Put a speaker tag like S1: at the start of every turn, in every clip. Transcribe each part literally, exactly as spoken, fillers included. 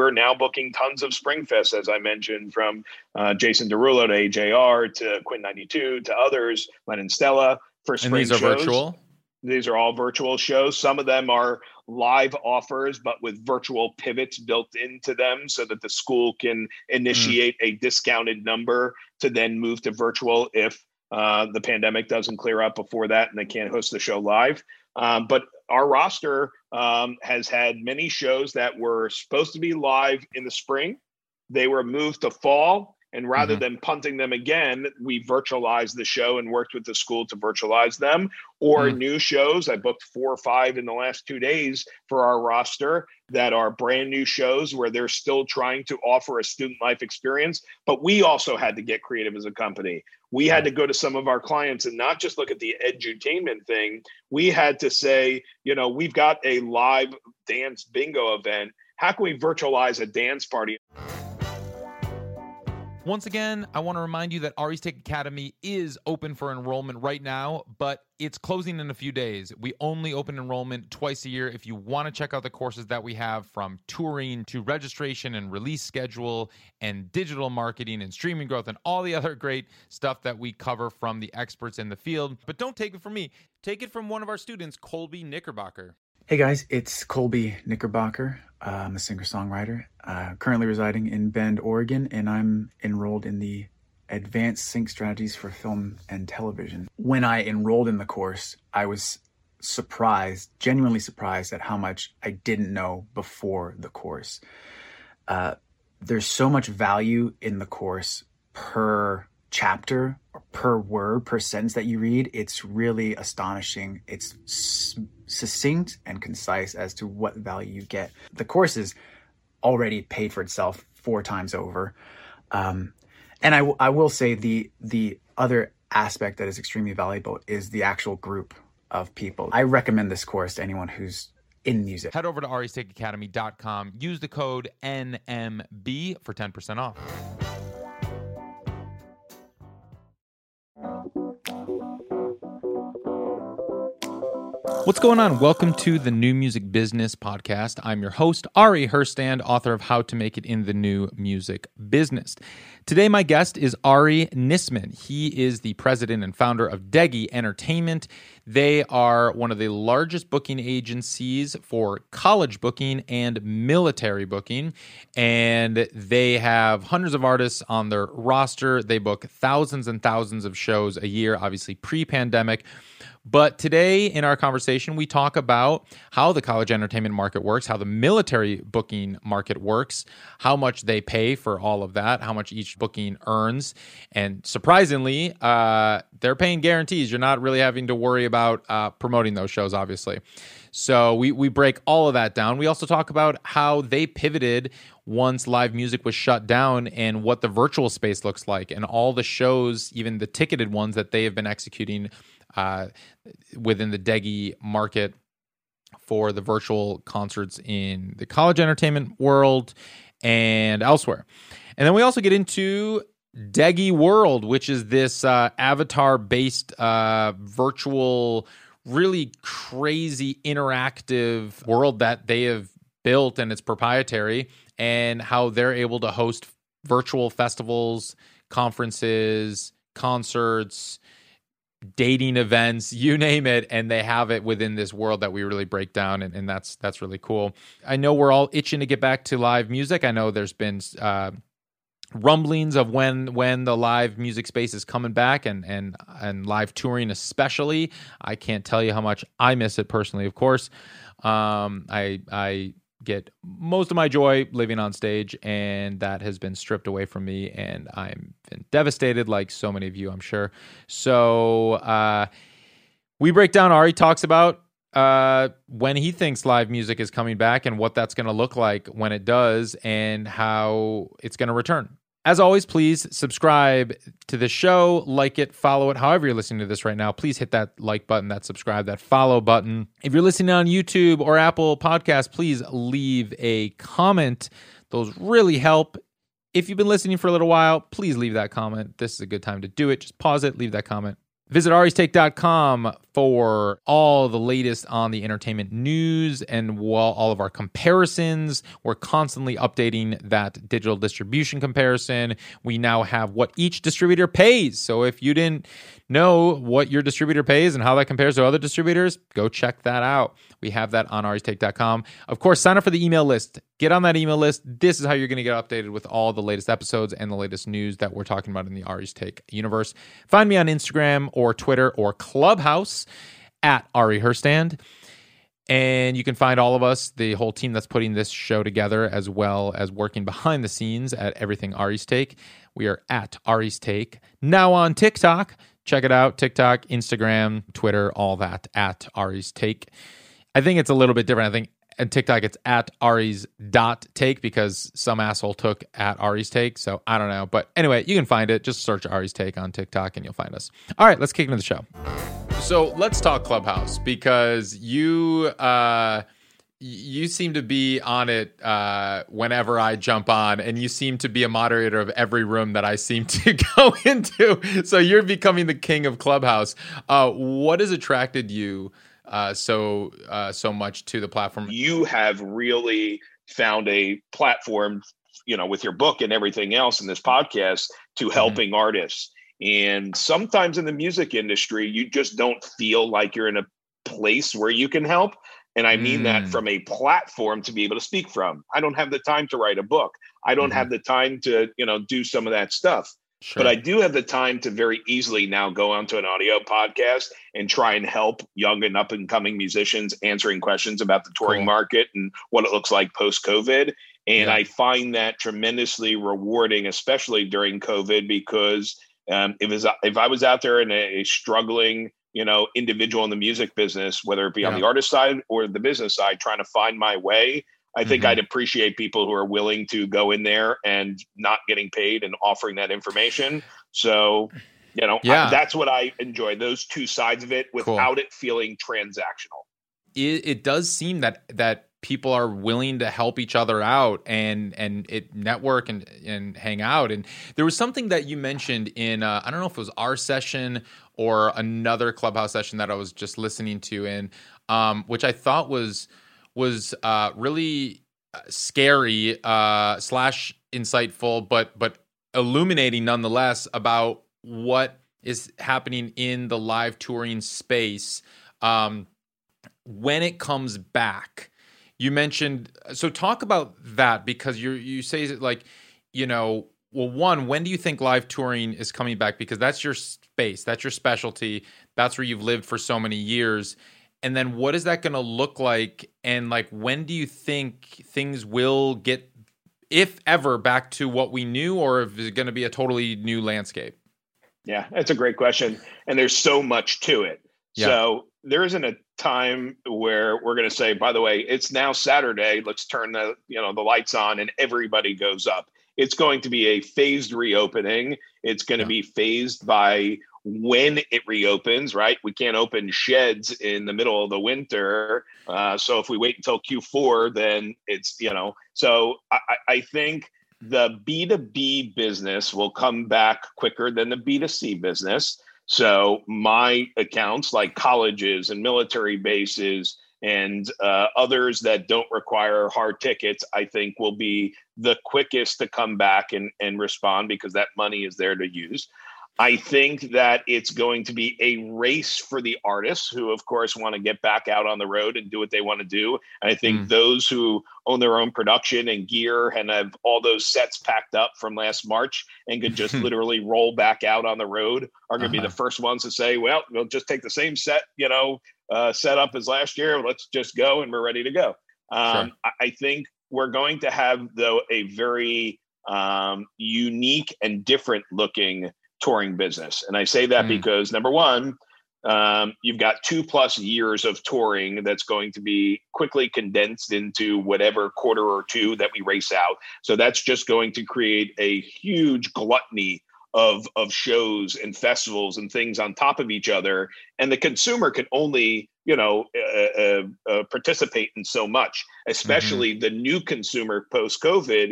S1: we're now booking tons of Springfest, as I mentioned, from uh, Jason Derulo to A J R to Quinn ninety-two to others, Lennon Stella for spring
S2: And these are
S1: shows.
S2: virtual?
S1: These are all virtual shows. Some of them are live offers, but with virtual pivots built into them so that the school can initiate mm. a discounted number to then move to virtual if uh, the pandemic doesn't clear up before that and they can't host the show live. Um, but our roster um, has had many shows that were supposed to be live in the spring. They were moved to fall. And rather mm-hmm. than punting them again, we virtualized the show and worked with the school to virtualize them. Or mm. new shows. I booked four or five in the last two days for our roster that are brand new shows where they're still trying to offer a student life experience. But we also had to get creative as a company. We had to go to some of our clients and not just look at the edutainment thing. We had to say, you know, we've got a live dance bingo event. How can we virtualize a dance party?
S2: Once again, I want to remind you that Ari's Tech Academy is open for enrollment right now, but it's closing in a few days. We only open enrollment twice a year. If you want to check out the courses that we have, from touring to registration and release schedule and digital marketing and streaming growth and all the other great stuff that we cover from the experts in the field. But don't take it from me. Take it from one of our students, Colby Knickerbocker.
S3: Hey guys, it's Colby Knickerbocker. Uh, I'm a singer-songwriter, uh, currently residing in Bend, Oregon, and I'm enrolled in the Advanced Sync Strategies for Film and Television. When I enrolled in the course, I was surprised, genuinely surprised at how much I didn't know before the course. Uh, there's so much value in the course per chapter or per word, per sentence that you read. It's really astonishing. It's s- succinct and concise as to what value you get. The course is already paid for itself four times over. Um, and I, w- I will say the the other aspect that is extremely valuable is the actual group of people. I recommend this course to anyone who's in music.
S2: Head over to aries tech academy dot com. Use the code N M B for ten percent off. What's going on? Welcome to the New Music Business Podcast. I'm your host, Ari Herstand, author of How to Make It in the New Music Business. Today, my guest is Ari Nisman. He is the president and founder of Degi Entertainment. They are one of the largest booking agencies for college booking and military booking, and they have hundreds of artists on their roster. They book thousands and thousands of shows a year, obviously pre-pandemic. But today in our conversation, we talk about how the college entertainment market works, how the military booking market works, how much they pay for all of that, how much each booking earns. And surprisingly, uh, they're paying guarantees. You're not really having to worry about uh, promoting those shows, obviously. So we, we break all of that down. We also talk about how they pivoted once live music was shut down and what the virtual space looks like and all the shows, even the ticketed ones that they have been executing Uh, within the Degi market for the virtual concerts in the college entertainment world and elsewhere. And then we also get into Degi World, which is this uh, avatar-based uh, virtual, really crazy interactive world that they have built, and it's proprietary, and how they're able to host virtual festivals, conferences, concerts, dating events, you name it, and they have it within this world that we really break down, and, and that's that's really cool. I know we're all itching to get back to live music. I know there's been uh, rumblings of when when the live music space is coming back, and and and live touring especially. I can't tell you how much I miss it personally. Of course, um, I I. get most of my joy living on stage, and that has been stripped away from me, and I'm been devastated like so many of you, I'm sure. So uh, we break down, Ari talks about uh, when he thinks live music is coming back and what that's going to look like when it does and how it's going to return. As always, please subscribe to the show, like it, follow it. However you're listening to this right now, please hit that like button, that subscribe, that follow button. If you're listening on YouTube or Apple Podcasts, please leave a comment. Those really help. If you've been listening for a little while, please leave that comment. This is a good time to do it. Just pause it, leave that comment. Visit aries take dot com for all the latest on the entertainment news and all of our comparisons. We're constantly updating that digital distribution comparison. We now have what each distributor pays. So if you didn't know what your distributor pays and how that compares to other distributors, go check that out. We have that on aries take dot com. Of course, sign up for the email list. Get on that email list. This is how you're going to get updated with all the latest episodes and the latest news that we're talking about in the Aries Take universe. Find me on Instagram or Twitter or Clubhouse at Ari Herstand. And you can find all of us, the whole team that's putting this show together, as well as working behind the scenes at Everything Aries Take. We are at Aries Take. Now on TikTok. Check it out. TikTok, Instagram, Twitter, all that at Aries Take. I think it's a little bit different. I think at TikTok it's at Aries dot take because some asshole took at Aries Take. So I don't know. But anyway, you can find it. Just search Aries Take on TikTok and you'll find us. All right, let's kick into the show. So let's talk Clubhouse because you uh, you seem to be on it uh, whenever I jump on, and you seem to be a moderator of every room that I seem to go into. So you're becoming the king of Clubhouse. Uh, what has attracted you uh, so uh, so much to the platform?
S1: You have really found a platform, you know, with your book and everything else in this podcast to helping mm-hmm. artists. And sometimes in the music industry, you just don't feel like you're in a place where you can help. And I mean mm. that from a platform to be able to speak from. I don't have the time to write a book. I don't mm-hmm. have the time to, you know, do some of that stuff. Sure. But I do have the time to very easily now go onto an audio podcast and try and help young and up and coming musicians answering questions about the touring cool. market and what it looks like post-COVID. And yeah. I find that tremendously rewarding, especially during COVID, because um, it was, if I was out there in a, a struggling, you know, individual in the music business, whether it be yeah. on the artist side or the business side, trying to find my way, I think mm-hmm. I'd appreciate people who are willing to go in there and not getting paid and offering that information. So, you know, yeah. I, that's what I enjoy, those two sides of it without cool. it feeling transactional.
S2: It, it does seem that that people are willing to help each other out and and it network and, and hang out. And there was something that you mentioned in, uh, I don't know if it was our session or another Clubhouse session that I was just listening to in, um, which I thought was was uh, really scary uh, slash insightful, but but illuminating nonetheless about what is happening in the live touring space um, when it comes back. You mentioned, so talk about that because you you say like, you know, well, one, when do you think live touring is coming back? Because that's your space, that's your specialty, that's where you've lived for so many years. And then what is that going to look like? And like, when do you think things will get, if ever, back to what we knew, or if it's going to be a totally new landscape?
S1: Yeah, that's a great question. And there's so much to it. Yeah. So there isn't a time where we're going to say, by the way, it's now Saturday, let's turn the, you know, the lights on and everybody goes up. It's going to be a phased reopening. It's going to yeah. be phased by when it reopens, right? We can't open sheds in the middle of the winter. Uh, so if we wait until Q four, then it's, you know, so I, I think the B two B business will come back quicker than the B two C business. So my accounts like colleges and military bases and uh, others that don't require hard tickets, I think will be the quickest to come back and, and respond because that money is there to use. I think that it's going to be a race for the artists who, of course, want to get back out on the road and do what they want to do. And I think mm. those who own their own production and gear and have all those sets packed up from last March and could just literally roll back out on the road are going to uh-huh. be the first ones to say, well, we'll just take the same set, you know, uh, set up as last year. Let's just go and we're ready to go. Um, sure. I, I think we're going to have, though, a very um, unique and different looking touring business. And I say that mm. because number one, um, you've got two plus years of touring that's going to be quickly condensed into whatever quarter or two that we race out. So that's just going to create a huge gluttony of, of shows and festivals and things on top of each other. And the consumer can only, you know, uh, uh, uh, participate in so much, especially mm-hmm. the new consumer post-COVID.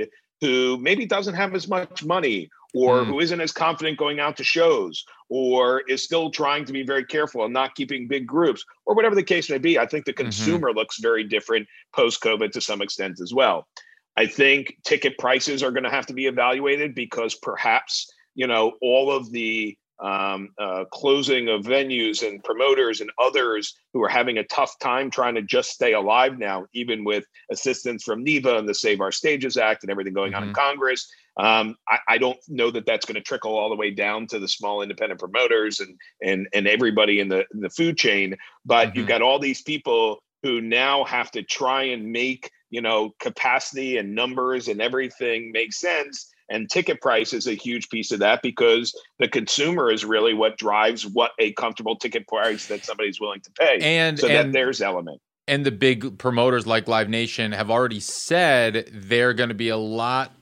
S1: who maybe doesn't have as much money, or
S2: Mm.
S1: who isn't as confident going out to shows, or is still trying to be very careful and not keeping big groups, or whatever the case may be. I think the consumer mm-hmm. looks very different post-COVID to some extent as well. I think ticket prices are going to have to be evaluated because perhaps, you know, all of the um, uh, closing of venues and promoters and others who are having a tough time trying to just stay alive now, even with assistance from NEVA and the Save Our Stages Act and everything going mm-hmm. on in Congress. Um, I, I don't know that that's going to trickle all the way down to the small independent promoters and and and everybody in the in the food chain. But mm-hmm. you've got all these people who now have to try and make, you know, capacity and numbers and everything make sense. And ticket price is a huge piece of that because the consumer is really what drives what a comfortable ticket price that somebody's willing to pay.
S2: And
S1: so
S2: and,
S1: that there's element.
S2: And the big promoters like Live Nation have already said they're going to be a lot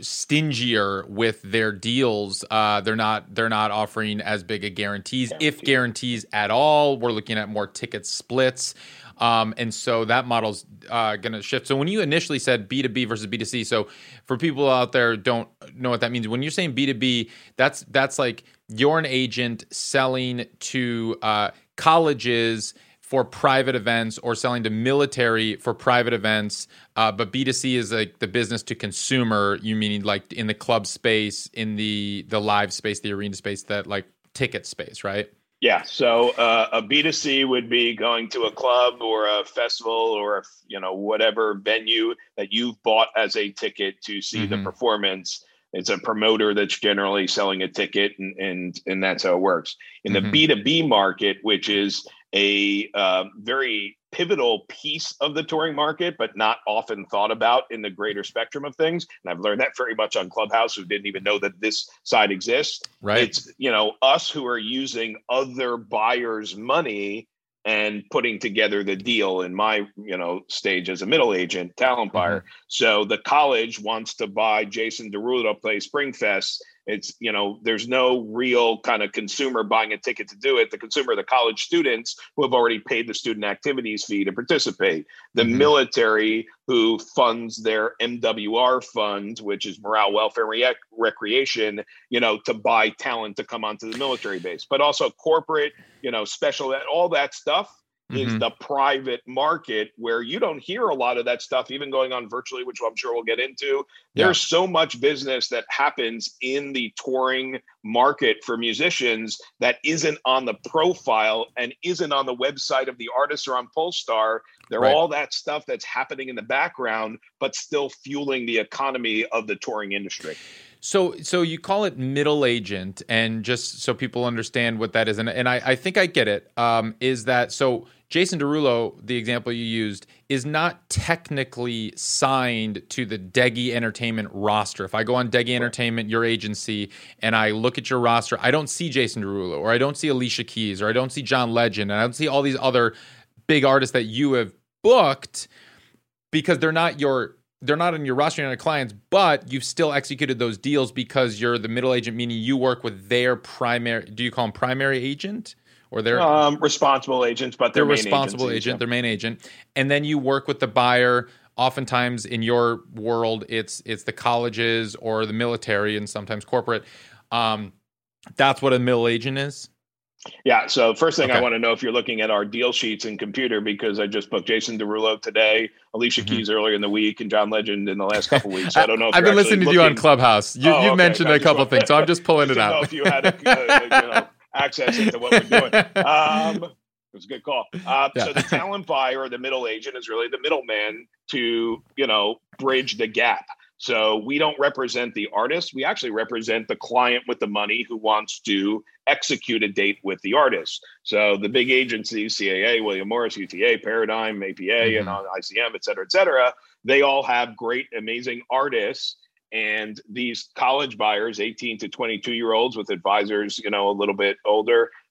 S2: stingier with their deals. Uh, they're not they're not offering as big a guarantees, guarantees, if guarantees at all. We're looking at more ticket splits. Um, and so that model's uh, going to shift. So when you initially said B two B versus B two C, so for people out there who don't know what that means, when you're saying B two B, that's that's like you're an agent selling to uh, colleges for private events or selling to military for private events. Uh, but B two C is like the business to consumer, you mean like in the club space, in the the live space, the arena space, that like ticket space, right?
S1: Yeah, so uh, a B two C would be going to a club or a festival or a, you know, whatever venue that you've bought as a ticket to see mm-hmm. the performance. It's a promoter that's generally selling a ticket, and and, and that's how it works. In the mm-hmm. B two B market, which is a uh, very pivotal piece of the touring market, but not often thought about in the greater spectrum of things. And I've learned that very much on Clubhouse, who didn't even know that this side exists.
S2: Right.
S1: It's, you know, us who are using other buyers' money and putting together the deal in my, you know, stage as a middle agent, talent buyer. Mm-hmm. So the college wants to buy Jason Derulo to play Springfest. It's, you know, there's no real kind of consumer buying a ticket to do it. The consumer, the college students who have already paid the student activities fee to participate. The mm-hmm. military who funds their M W R fund, which is Morale, Welfare, Rec- Recreation, you know, to buy talent to come onto the military base. But also corporate, you know, special, all that stuff is mm-hmm. the private market where you don't hear a lot of that stuff even going on virtually, which I'm sure we'll get into. Yeah. There's so much business that happens in the touring market for musicians that isn't on the profile and isn't on the website of the artist or on Polestar. They're right. all that stuff that's happening in the background, but still fueling the economy of the touring industry.
S2: So so you call it middle agent, and just so people understand what that is, and, and I, I think I get it, um, is that so Jason Derulo, the example you used, is not technically signed to the Deggy Entertainment roster. If I go on Deggy Entertainment, your agency, and I look at your roster, I don't see Jason Derulo, or I don't see Alicia Keys, or I don't see John Legend, and I don't see all these other big artists that you have booked because they're not your... They're not on your roster, you're not clients, but you've still executed those deals because you're the middle agent, meaning you work with their primary. Do you call them primary agent or their
S1: um, responsible agents? But
S2: they're responsible agent, yeah. their main agent, and then you work with the buyer. Oftentimes, in your world, it's it's the colleges or the military, and sometimes corporate. Um, that's what a middle agent is.
S1: Yeah. So first thing okay. I want to know if you're looking at our deal sheets in computer, because I just booked Jason Derulo today, Alicia mm-hmm. Keys earlier in the week, and John Legend in the last couple of weeks. So I don't know if
S2: I've been listening to
S1: looking...
S2: you on Clubhouse. You, oh, you okay. mentioned a couple
S1: want...
S2: things, so I'm just pulling it out.
S1: Know if you had a, uh, you know, access into what we're doing. Um, it was a good call. Uh, yeah. So the talent buyer or the middle agent is really the middleman to, you know, bridge the gap. So we don't represent the artist. We actually represent the client with the money who wants to execute a date with the artist. So the big agencies, C A A, William Morris, U T A, Paradigm, A P A, mm-hmm. and I C M, et cetera, et cetera, they all have great, amazing artists. And these college buyers, eighteen to twenty-two year olds with advisors, you know, a little bit older,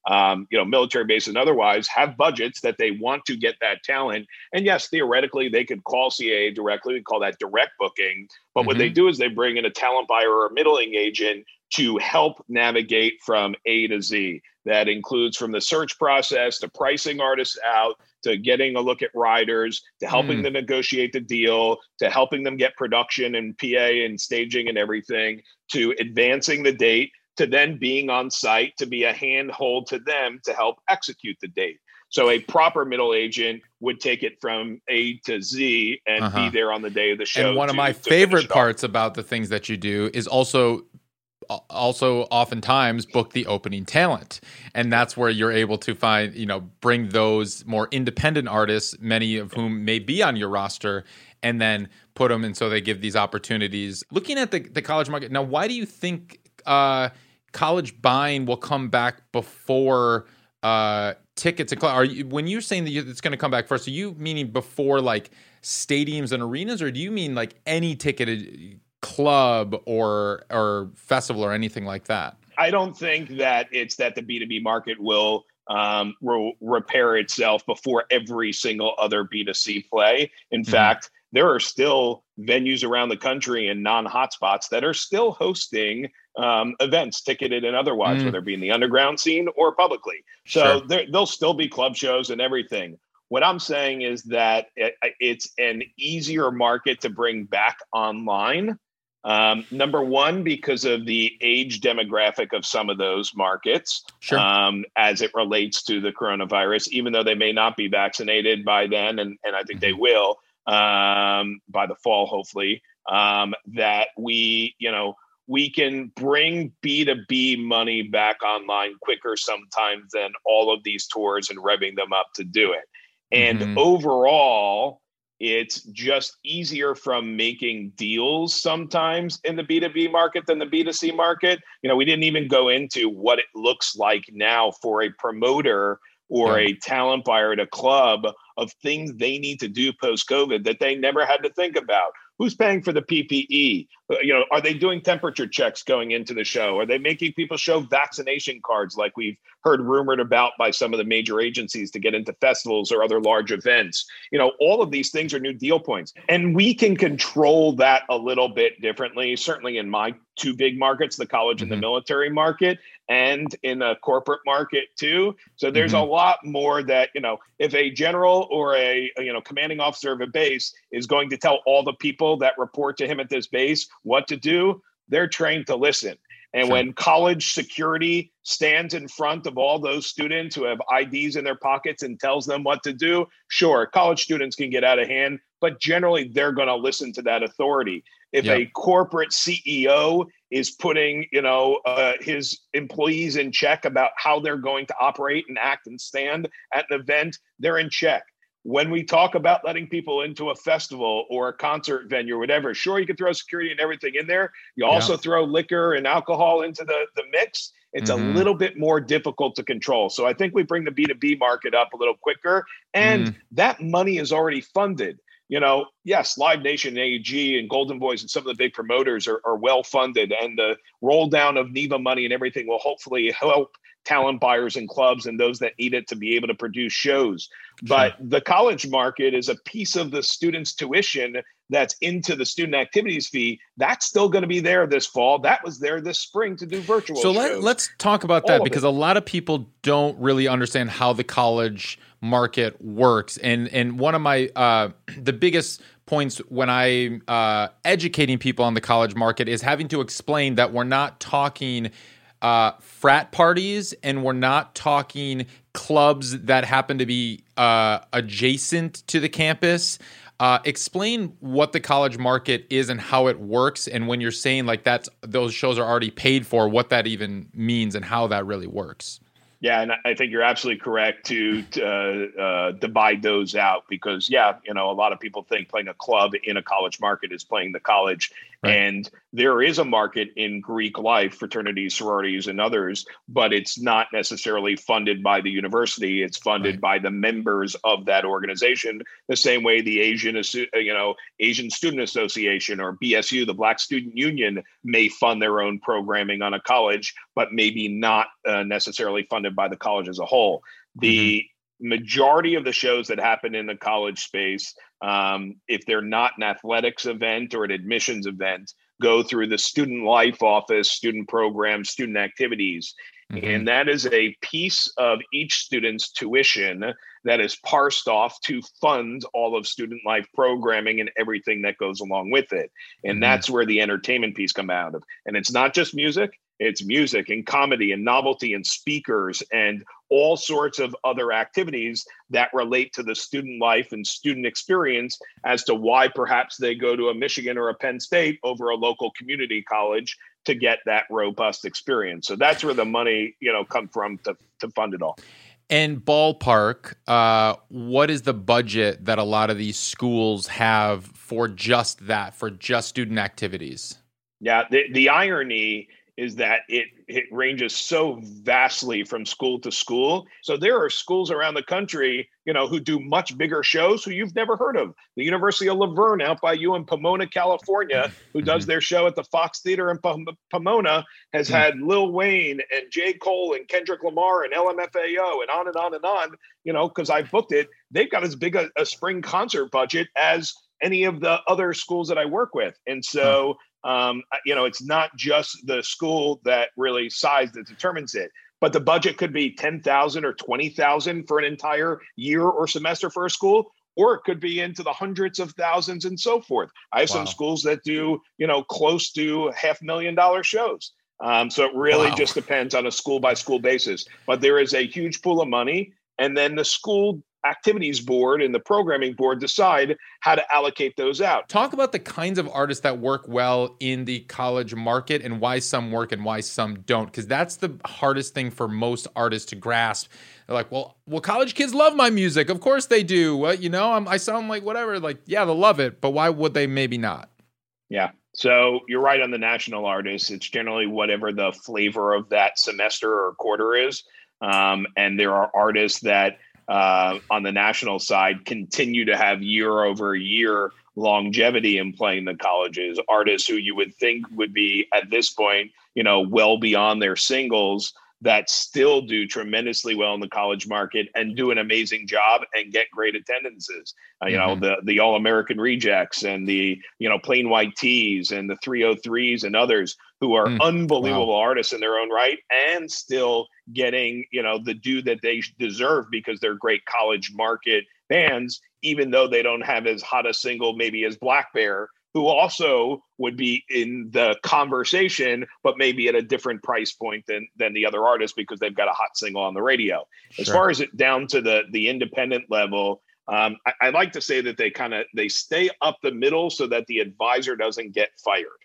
S1: um, you know, military bases and otherwise have budgets that they want to get that talent. And yes, theoretically, they could call C A A directly. We call that direct booking. But mm-hmm. what they do is they bring in a talent buyer or a middling agent to help navigate from A to Z. That includes from the search process to pricing artists out, to getting a look at riders, to helping mm. them negotiate the deal, to helping them get production and P A and staging and everything, to advancing the date, to then being on site to be a handhold to them to help execute the date. So a proper middle agent would take it from A to Z and uh-huh. be there on the day of the show.
S2: And one
S1: to,
S2: of my favorite parts about the things that you do is also also oftentimes book the opening talent. And that's where you're able to find, you know, bring those more independent artists, many of whom may be on your roster, and then put them in so they give these opportunities. Looking at the, the college market, now, why do you think uh, college buying will come back before uh, tickets? And are you, when you're saying that it's going to come back first, are you meaning before like stadiums and arenas, or do you mean like any ticketed club or or festival or anything like that?
S1: I don't think that it's that the B two B market will um, will repair itself before every single other B two C play. In mm-hmm. fact, there are still venues around the country and non-hotspots that are still hosting um, events, ticketed and otherwise, mm. whether it be in the underground scene or publicly. So sure. there, there'll still be club shows and everything. What I'm saying is that it, it's an easier market to bring back online. Um, number one, because of the age demographic of some of those markets, sure. um, as it relates to the coronavirus, even though they may not be vaccinated by then, and, and I think they will um, by the fall, hopefully, um, that we, you know, we can bring B two B money back online quicker sometimes than all of these tours and revving them up to do it. And mm-hmm. overall, it's just easier from making deals sometimes in the B two B market than the B two C market. You know, we didn't even go into what it looks like now for a promoter or yeah. a talent buyer at a club of things they need to do post-COVID that they never had to think about. Who's paying for the P P E? You know, are they doing temperature checks going into the show? Are they making people show vaccination cards like we've heard rumored about by some of the major agencies to get into festivals or other large events? You know, all of these things are new deal points. And we can control that a little bit differently, certainly in my two big markets, the college mm-hmm. and the military market, and in the corporate market too. So there's mm-hmm. a lot more that, you know, if a general or a, you know, commanding officer of a base is going to tell all the people that report to him at this base what to do, they're trained to listen. And sure. when college security stands in front of all those students who have I Ds in their pockets and tells them what to do, sure, college students can get out of hand, but generally they're going to listen to that authority. If yep. a corporate C E O is putting, you know, uh, his employees in check about how they're going to operate and act and stand at an event, they're in check. When we talk about letting people into a festival or a concert venue or whatever, sure, you can throw security and everything in there. You also yeah. throw liquor and alcohol into the, the mix. It's mm-hmm. a little bit more difficult to control. So I think we bring the B two B market up a little quicker. And mm. that money is already funded. You know, yes, Live Nation, A E G, and Golden Boys and some of the big promoters are, are well funded. And the roll down of NEVA money and everything will hopefully help talent buyers and clubs and those that need it to be able to produce shows. Sure. But the college market is a piece of the student's tuition that's into the student activities fee. That's still going to be there this fall. That was there this spring to do virtual
S2: so
S1: shows.
S2: let, let's talk about that, because it. a lot of people don't really understand how the college market works. And and one of my uh, the biggest points when I uh, educating people on the college market is having to explain that we're not talking Uh, frat parties, and we're not talking clubs that happen to be uh, adjacent to the campus. Uh, explain what the college market is and how it works, and when you're saying like that's those shows are already paid for, what that even means and how that really works.
S1: Yeah, and I think you're absolutely correct to, to uh, uh, divide those out, because, yeah, you know, a lot of people think playing a club in a college market is playing the college.
S2: Right.
S1: And there is a market in Greek life, fraternities, sororities, and others, but it's not necessarily funded by the university. It's funded
S2: Right.
S1: by the members of that organization, the same way the Asian, you know, Asian Student Association or B S U, the Black Student Union, may fund their own programming on a college, but maybe not uh, necessarily funded by the college as a whole. The mm-hmm. majority of the shows that happen in the college space, um, if they're not an athletics event or an admissions event, go through the student life office, student programs, student activities. Mm-hmm. And that is a piece of each student's tuition that is parsed off to fund all of student life programming and everything that goes along with it. And mm-hmm. that's where the entertainment piece comes out of. And it's not just music. It's music and comedy and novelty and speakers and all sorts of other activities that relate to the student life and student experience as to why perhaps they go to a Michigan or a Penn State over a local community college to get that robust experience. So that's where the money, you know, come from to, to fund it all.
S2: And ballpark, uh, what is the budget that a lot of these schools have for just that, for just student activities?
S1: Yeah, the, the irony is that it it ranges so vastly from school to school. So there are schools around the country, you know, who do much bigger shows who you've never heard of. The University of Laverne out by you in Pomona, California, who does their show at the Fox Theater in Pomona, has had Lil Wayne and J. Cole and Kendrick Lamar and L M F A O and on and on and on, you know, because I booked it. They've got as big a, a spring concert budget as any of the other schools that I work with. And so, Um, you know, it's not just the school that really size that determines it, but the budget could be ten thousand or twenty thousand for an entire year or semester for a school, or it could be into the hundreds of thousands and so forth. I have wow. some schools that do, you know, close to half million dollar shows. Um, so it really wow. just depends on a school by school basis, but there is a huge pool of money. And then the school activities board and the programming board decide how to allocate those out.
S2: Talk about the kinds of artists that work well in the college market and why some work and why some don't, because that's the hardest thing for most artists to grasp. They're like, well, well, college kids love my music. Of course they do. What, you know, I'm, I sound like whatever. Like, yeah, they'll love it, but why would they maybe not?
S1: Yeah. So you're right on the national artists. It's generally whatever the flavor of that semester or quarter is. Um, and there are artists that Uh, on the national side, continue to have year over year longevity in playing the colleges. Artists who you would think would be at this point, you know, well beyond their singles, that still do tremendously well in the college market and do an amazing job and get great attendances. Uh, you mm-hmm. know, the the All-American Rejects and the, you know, Plain White Tees and the three oh threes and others who are mm. unbelievable wow. artists in their own right and still getting, you know, the due that they deserve because they're great college market bands, even though they don't have as hot a single maybe as Black Bear, who also would be in the conversation, but maybe at a different price point than than the other artists because they've got a hot single on the radio. Sure. As far as it down to the the independent level, um, I, I like to say that they kind of they stay up the middle so that the advisor doesn't get fired.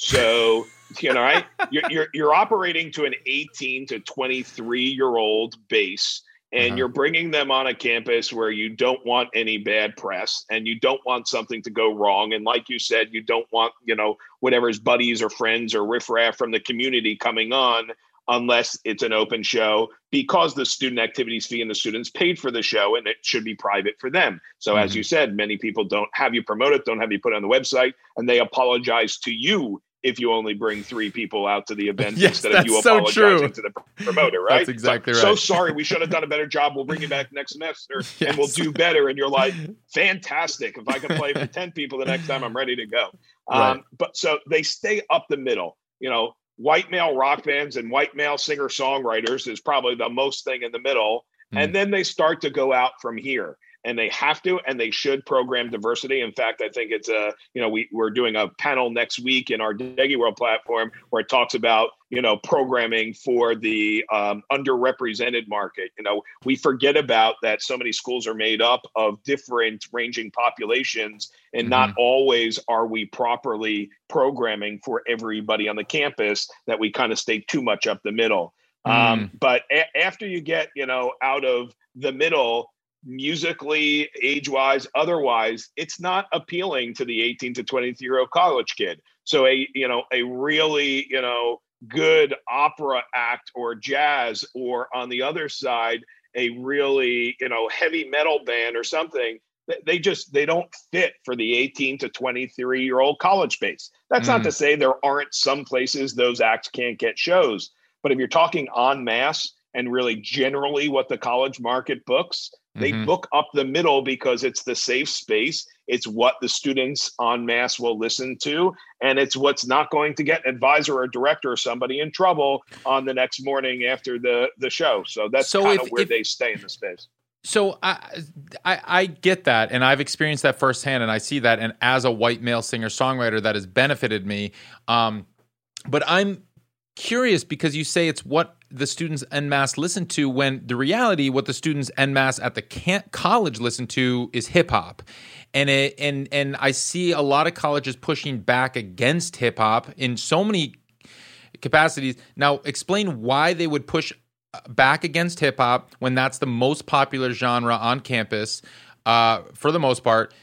S1: So, you know, right? You're, you're you're operating to an eighteen to twenty-three year old base. And uh-huh. you're bringing them on a campus where you don't want any bad press and you don't want something to go wrong. And like you said, you don't want, you know, whatever's buddies or friends or riffraff from the community coming on unless it's an open show because the student activities fee and the students paid for the show and it should be private for them. So mm-hmm. as you said, many people don't have you promote it, don't have you put it on the website, and they apologize to you if you only bring three people out to the event
S2: yes,
S1: instead of you
S2: so
S1: apologizing
S2: true.
S1: to the promoter, right?
S2: That's exactly
S1: so,
S2: right.
S1: So sorry, we should have done a better job. We'll bring you back next semester
S2: yes.
S1: and we'll do better. And you're like, fantastic. If I can play for ten people the next time, I'm ready to go.
S2: Right.
S1: Um, but so they stay up the middle. You know, white male rock bands and white male singer-songwriters is probably the most thing in the middle. Mm. And then they start to go out from here. And they have to, and they should program diversity. In fact, I think it's a, you know, we, we're doing a panel next week in our Deggy World platform where it talks about, you know, programming for the um, underrepresented market. You know, we forget about that so many schools are made up of different ranging populations, and mm-hmm. not always are we properly programming for everybody on the campus, that we kind of stay too much up the middle. Mm. Um, but a- after you get, you know, out of the middle, musically, age-wise, otherwise, it's not appealing to the eighteen to twenty-three year old college kid. So a, you know, a really, you know, good opera act or jazz, or on the other side, a really, you know, heavy metal band or something, they just, they don't fit for the eighteen to twenty-three year old college base. That's mm. not to say there aren't some places those acts can't get shows. But if you're talking en masse and really generally what the college market books, they mm-hmm. book up the middle because it's the safe space. It's what the students en masse will listen to. And it's what's not going to get an advisor or director or somebody in trouble on the next morning after the, the show. So that's so kind if, of where if, they stay in the space.
S2: So I, I I get that, and I've experienced that firsthand, and I see that. And as a white male singer-songwriter, that has benefited me. Um, but I'm curious because you say it's what the students en masse listen to, when the reality, what the students en masse at the camp, college listen to is hip hop, and it, and and I see a lot of colleges pushing back against hip hop in so many capacities. Now, explain why they would push back against hip hop when that's the most popular genre on campus, uh, for the most part,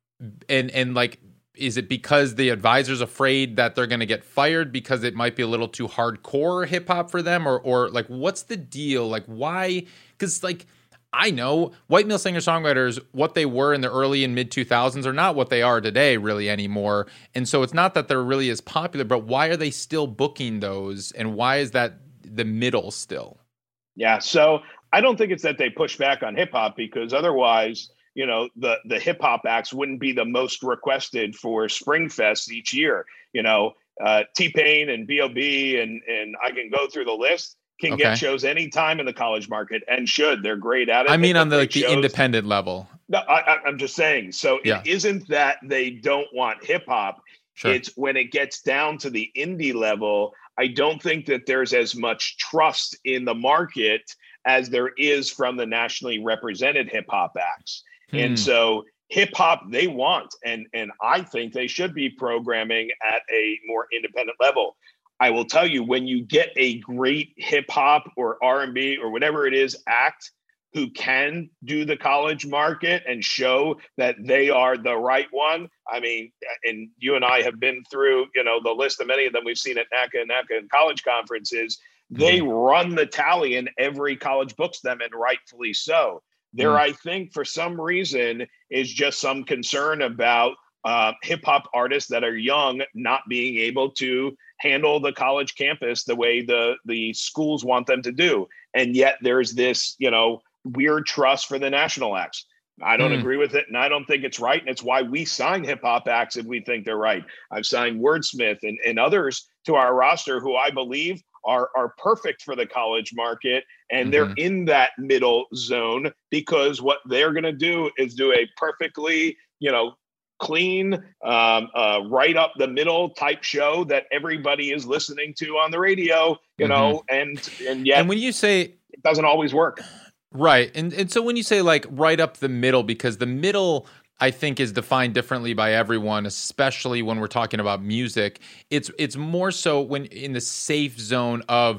S2: and and like. Is it because the advisor's afraid that they're going to get fired because it might be a little too hardcore hip hop for them, or or like what's the deal? Like why? Because like I know white male singer songwriters, what they were in the early and mid two thousands are not what they are today really anymore, and so it's not that they're really as popular. But why are they still booking those, and why is that the middle still?
S1: Yeah, so I don't think it's that they push back on hip hop, because otherwise, you know, the, the hip hop acts wouldn't be the most requested for Springfest each year. You know, uh, T-Pain and B O B and, and I can go through the list, can okay. get shows anytime in the college market, and should. They're great at it.
S2: I mean, on the, like, the independent level.
S1: No, I, I'm just saying. So yeah. It isn't that they don't want hip hop. Sure. It's when it gets down to the indie level, I don't think that there's as much trust in the market as there is from the nationally represented hip hop acts. Hmm. And so hip hop they want, and and I think they should be programming at a more independent level. I will tell you, when you get a great hip hop or R and B or whatever it is act who can do the college market and show that they are the right one. I mean, and you and I have been through, you know, the list of many of them we've seen at NACA and NACA and college conferences. They mm. run the tally in every college books them, and rightfully so. There, mm. I think, for some reason, is just some concern about uh, hip hop artists that are young not being able to handle the college campus the way the the schools want them to do. And yet there's this, you know, weird trust for the national acts. I don't mm. agree with it, and I don't think it's right. And it's why we sign hip hop acts if we think they're right. I've signed Wordsmith and, and others to our roster who I believe are are perfect for the college market, and mm-hmm. they're in that middle zone because what they're going to do is do a perfectly, you know, clean, um, uh, right up the middle type show that everybody is listening to on the radio, you mm-hmm. know, and and yet
S2: and when you say
S1: it doesn't always work,
S2: right? And and so when you say like right up the middle, because the middle, I think, is defined differently by everyone, especially when we're talking about music. It's it's more so when in the safe zone of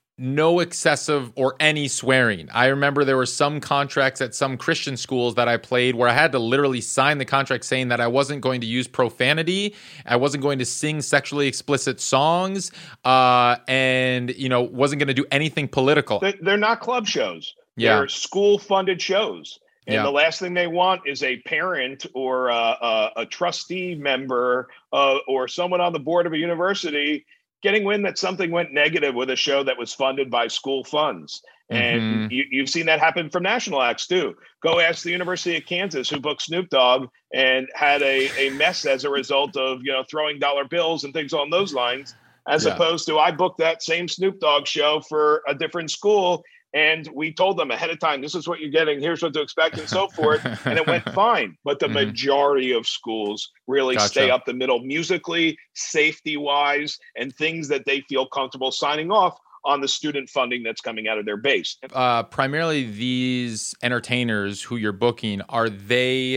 S2: no excessive or any swearing. I remember there were some contracts at some Christian schools that I played where I had to literally sign the contract saying that I wasn't going to use profanity, I wasn't going to sing sexually explicit songs, uh, and you know wasn't going to do anything political.
S1: They're not club shows.
S2: Yeah.
S1: They're school-funded shows. And yeah. the last thing they want is a parent or a, a, a trustee member uh, or someone on the board of a university getting wind that something went negative with a show that was funded by school funds. And mm-hmm. you, you've seen that happen from national acts too. Go ask the University of Kansas, who booked Snoop Dogg and had a, a mess as a result of, you know, throwing dollar bills and things on those lines, as yeah. opposed to I booked that same Snoop Dogg show for a different school. And we told them ahead of time, this is what you're getting, here's what to expect, and so forth. And it went fine. But the mm-hmm. majority of schools really gotcha. Stay up the middle musically, safety-wise, and things that they feel comfortable signing off on the student funding that's coming out of their base.
S2: Uh, primarily these entertainers who you're booking, are they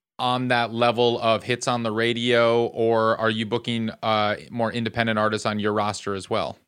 S2: on that level of hits on the radio, or are you booking uh, more independent artists on your roster as well?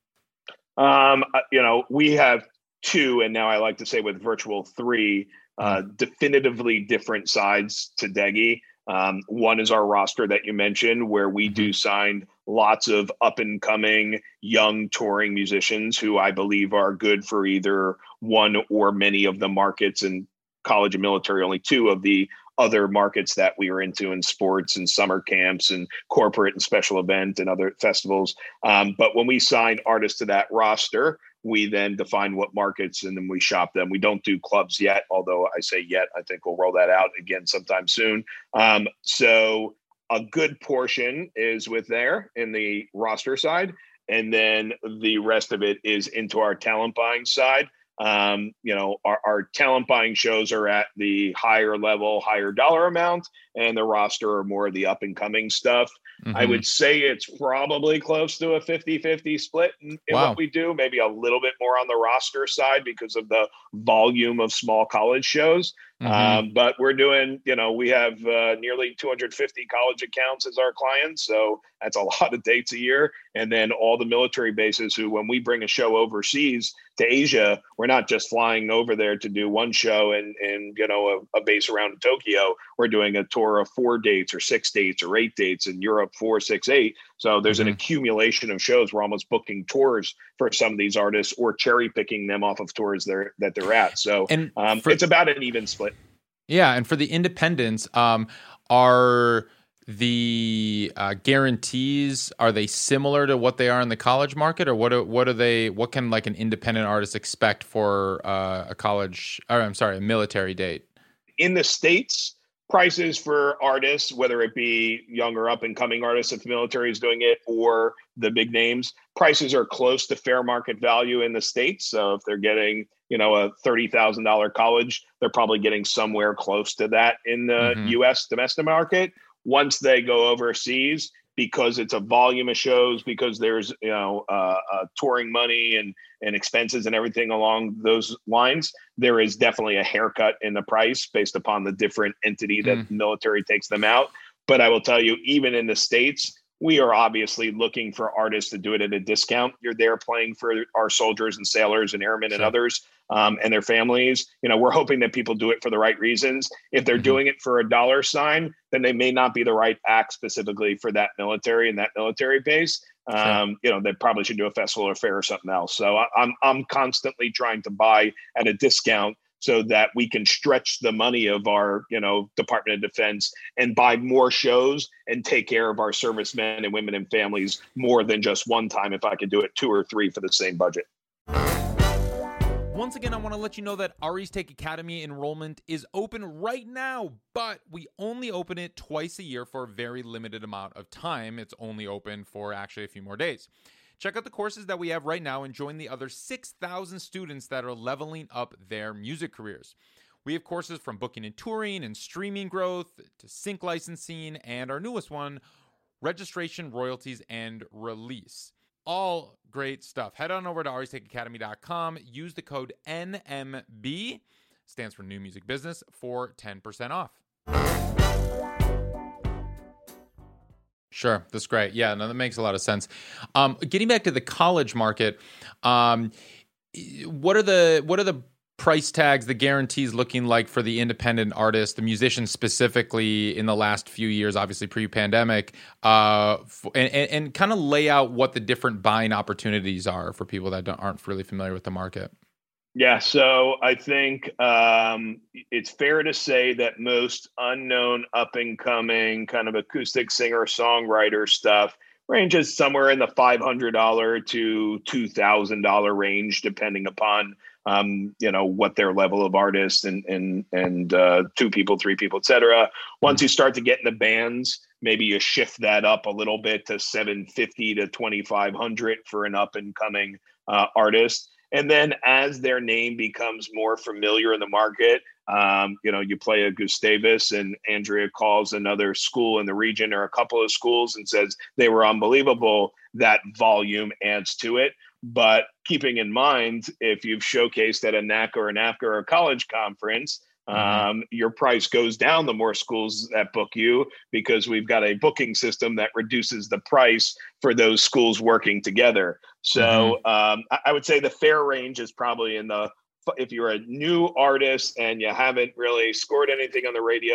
S1: Um, you know, we have two, and now I like to say with virtual three, uh, definitively different sides to Deggy. Um, one is our roster that you mentioned, where we do sign lots of up and coming young touring musicians who I believe are good for either one or many of the markets, and college and military, only two of the other markets that we are into in sports and summer camps and corporate and special event and other festivals. Um, but when we sign artists to that roster, we then define what markets and then we shop them. We don't do clubs yet, although I say yet, I think we'll roll that out again sometime soon. Um, so a good portion is with there in the roster side. And then the rest of it is into our talent buying side. Um, you know, our, our talent buying shows are at the higher level, higher dollar amount, and the roster are more of the up and coming stuff. Mm-hmm. I would say it's probably close to a fifty-fifty split in, in wow. what we do, maybe a little bit more on the roster side because of the volume of small college shows. Mm-hmm. Um, but we're doing, you know, we have uh, nearly two hundred fifty college accounts as our clients. So that's a lot of dates a year. And then all the military bases who, when we bring a show overseas to Asia, we're not just flying over there to do one show and, and you know, a, a base around Tokyo. We're doing a tour of four dates or six dates or eight dates in Europe, four, six, eight. So there's mm-hmm. an accumulation of shows. We're almost booking tours for some of these artists or cherry picking them off of tours they're, that they're at. So and um, for, it's about an even split.
S2: Yeah. And for the independents, um, are the uh, guarantees, are they similar to what they are in the college market, or what are, what are they, what can like an independent artist expect for uh, a college, or I'm sorry, a military date?
S1: In the States, prices for artists, whether it be young or up and coming artists if the military is doing it or the big names, prices are close to fair market value in the States. So if they're getting, you know, a thirty thousand dollars college, they're probably getting somewhere close to that in the mm-hmm. U S domestic market. Once they go overseas, because it's a volume of shows, because there's, you know, uh, uh, touring money and, and expenses and everything along those lines, there is definitely a haircut in the price based upon the different entity that mm. the military takes them out. But I will tell you, even in the States, we are obviously looking for artists to do it at a discount. You're there playing for our soldiers and sailors and airmen sure. and others um, and their families. You know, we're hoping that people do it for the right reasons. If they're mm-hmm. doing it for a dollar sign, then they may not be the right act specifically for that military and that military base. Um, sure. You know, they probably should do a festival or fair or something else. So I, I'm I'm constantly trying to buy at a discount so that we can stretch the money of our, you know, Department of Defense and buy more shows and take care of our servicemen and women and families more than just one time if I could do it two or three for the same budget.
S2: Once again, I want to let you know that Ari's Take Academy enrollment is open right now, but we only open it twice a year for a very limited amount of time. It's only open for actually a few more days. Check out the courses that we have right now and join the other six thousand students that are leveling up their music careers. We have courses from booking and touring and streaming growth to sync licensing and our newest one, registration, royalties, and release. All great stuff. Head on over to aris take academy dot com. Use the code N M B, stands for New Music Business, for ten percent off. Sure. That's great. Yeah, no, that makes a lot of sense. Um, getting back to the college market, um, what are the what are the price tags, the guarantees looking like for the independent artists, the musicians specifically in the last few years, obviously pre-pandemic, uh, and, and, and kind of lay out what the different buying opportunities are for people that don't, aren't really familiar with the market?
S1: Yeah, so I think um, it's fair to say that most unknown up-and-coming kind of acoustic singer-songwriter stuff ranges somewhere in the five hundred dollars to two thousand dollars range, depending upon um, you know, what their level of artist and and and uh, two people, three people, et cetera. Once mm-hmm. you start to get in the bands, maybe you shift that up a little bit to seven fifty to twenty-five hundred for an up-and-coming uh, artist. And then as their name becomes more familiar in the market, um, you know, you play a Gustavus and Andrea calls another school in the region or a couple of schools and says they were unbelievable. That volume adds to it. But keeping in mind, if you've showcased at a N A C or an A F C A or a college conference, um, mm-hmm. your price goes down the more schools that book you, because we've got a booking system that reduces the price for those schools working together. So mm-hmm. um, I, I would say the fair range is probably in the, if you're a new artist and you haven't really scored anything on the radio,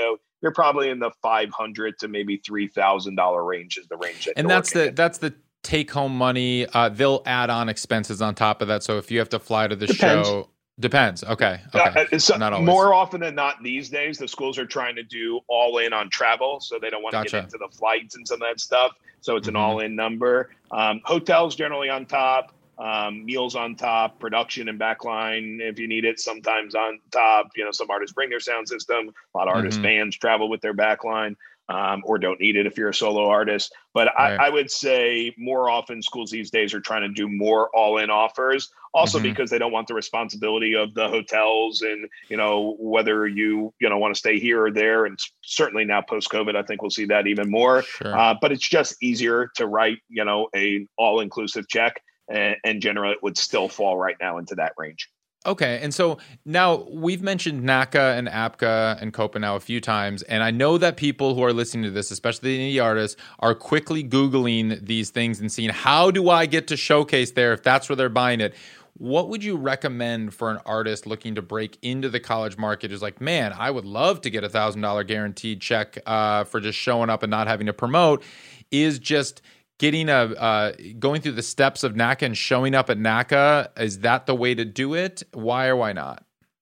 S1: you're probably in the five hundred to maybe three thousand dollar range is the range. That
S2: and that's the in. that's the take home money. Uh, they'll add on expenses on top of that. So if you have to fly to the
S1: Depends.
S2: show. Depends. Okay. Okay.
S1: Uh, so
S2: not always.
S1: More often than not these days, the schools are trying to do all in on travel. So they don't want to
S2: Gotcha.
S1: get into the flights and some of that stuff. So it's
S2: mm-hmm.
S1: an all in number. Um, hotels generally on top, um, meals on top, production and backline if you need it, sometimes on top. You know, some artists bring their sound system. A lot of artists,
S2: mm-hmm.
S1: bands travel with their backline. Um, or don't need it if you're a solo artist. But
S2: right.
S1: I, I would say more often schools these days are trying to do more all-in offers, also mm-hmm. because they don't want the responsibility of the hotels and, you know, whether you, you know, want to stay here or there. And certainly now post-COVID, I think we'll see that even more.
S2: Sure.
S1: Uh, but it's just easier to write, you know, a all-inclusive check. And, and generally it would still fall right now into that range.
S2: Okay, and so now we've mentioned NACA and APCA and COPA now a few times, and I know that people who are listening to this, especially the indie artists, are quickly Googling these things and seeing, how do I get to showcase there if that's where they're buying it? What would you recommend for an artist looking to break into the college market who's like, man, I would love to get a one thousand dollars guaranteed check uh, for just showing up and not having to promote, is just getting a uh, going through the steps of NACA and showing up at NACA, is that the way to do it? Why or why not?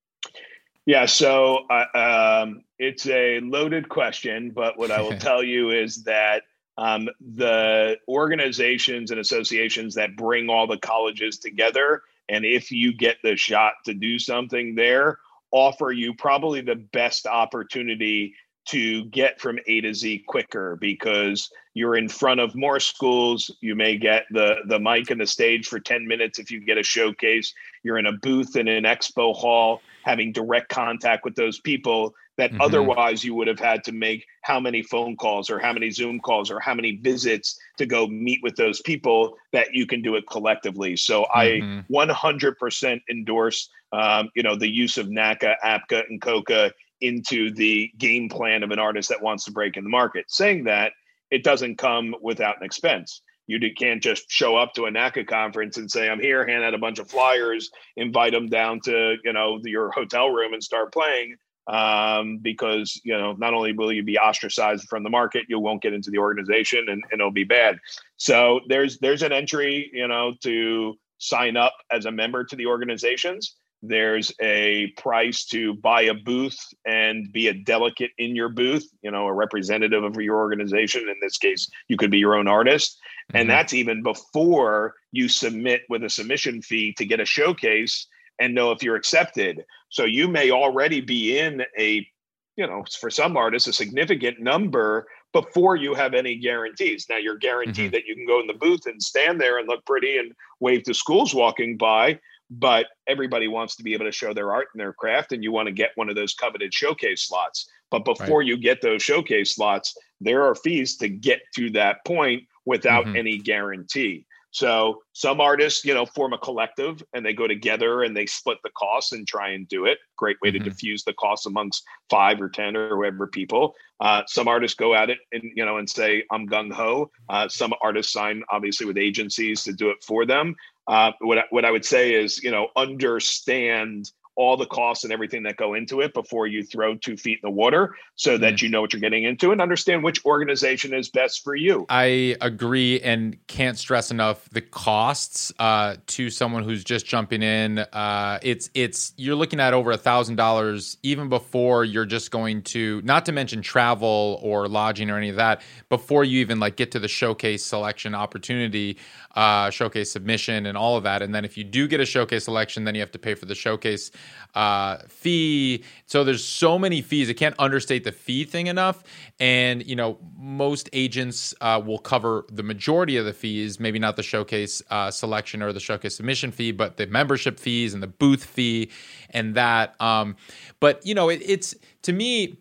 S1: Yeah, so uh, um, it's a loaded question, but what I will tell you is that um, the organizations and associations that bring all the colleges together, and if you get the shot to do something there, offer you probably the best opportunity to get from A to Z quicker, because you're in front of more schools. You may get the, the mic and the stage for ten minutes if you get a showcase. You're in a booth in an expo hall, having direct contact with those people that mm-hmm. otherwise you would have had to make how many phone calls or how many Zoom calls or how many visits to go meet with those people, that you can do it collectively. So mm-hmm. I one hundred percent endorse um, you know, the use of NACA, APCA, and COCA into the game plan of an artist that wants to break in the market. Saying that, it doesn't come without an expense. You can't just show up to a NACA conference and say, I'm here, hand out a bunch of flyers, invite them down to, you know, your hotel room and start playing. Um, because, you know, not only will you be ostracized from the market, you won't get into the organization and, and it'll be bad. So there's, there's an entry, you know, to sign up as a member to the organizations. There's a price to buy a booth and be a delegate in your booth, you know, a representative of your organization. In this case, you could be your own artist. Mm-hmm. And that's even before you submit with a submission fee to get a showcase and know if you're accepted. So you may already be in a, you know, for some artists, a significant number before you have any guarantees. Now you're guaranteed mm-hmm. that you can go in the booth and stand there and look pretty and wave to schools walking by. But everybody wants to be able to show their art and their craft, and you want to get one of those coveted showcase slots. But before right. you get those showcase slots, there are fees to get to that point without mm-hmm. any guarantee. So some artists, you know, form a collective and they go together and they split the costs and try and do it. Great way mm-hmm. to diffuse the costs amongst five or ten or whoever people. Uh, some artists go at it and, you know, and say, I'm gung ho. Uh, some artists sign obviously with agencies to do it for them. Uh, what, what I would say is, you know, understand all the costs and everything that go into it before you throw two feet in the water, so that mm. you know what you're getting into and understand which organization is best for you.
S2: I agree and can't stress enough the costs uh, to someone who's just jumping in. Uh, it's it's you're looking at over a thousand dollars even before you're just going to, not to mention travel or lodging or any of that, before you even like get to the showcase selection opportunity, uh, showcase submission and all of that. And then if you do get a showcase selection, then you have to pay for the showcase uh, fee. So there's so many fees. I can't understate the fee thing enough. And, you know, most agents uh, will cover the majority of the fees, maybe not the showcase uh, selection or the showcase submission fee, but the membership fees and the booth fee and that. Um, but, you know, it, it's, to me,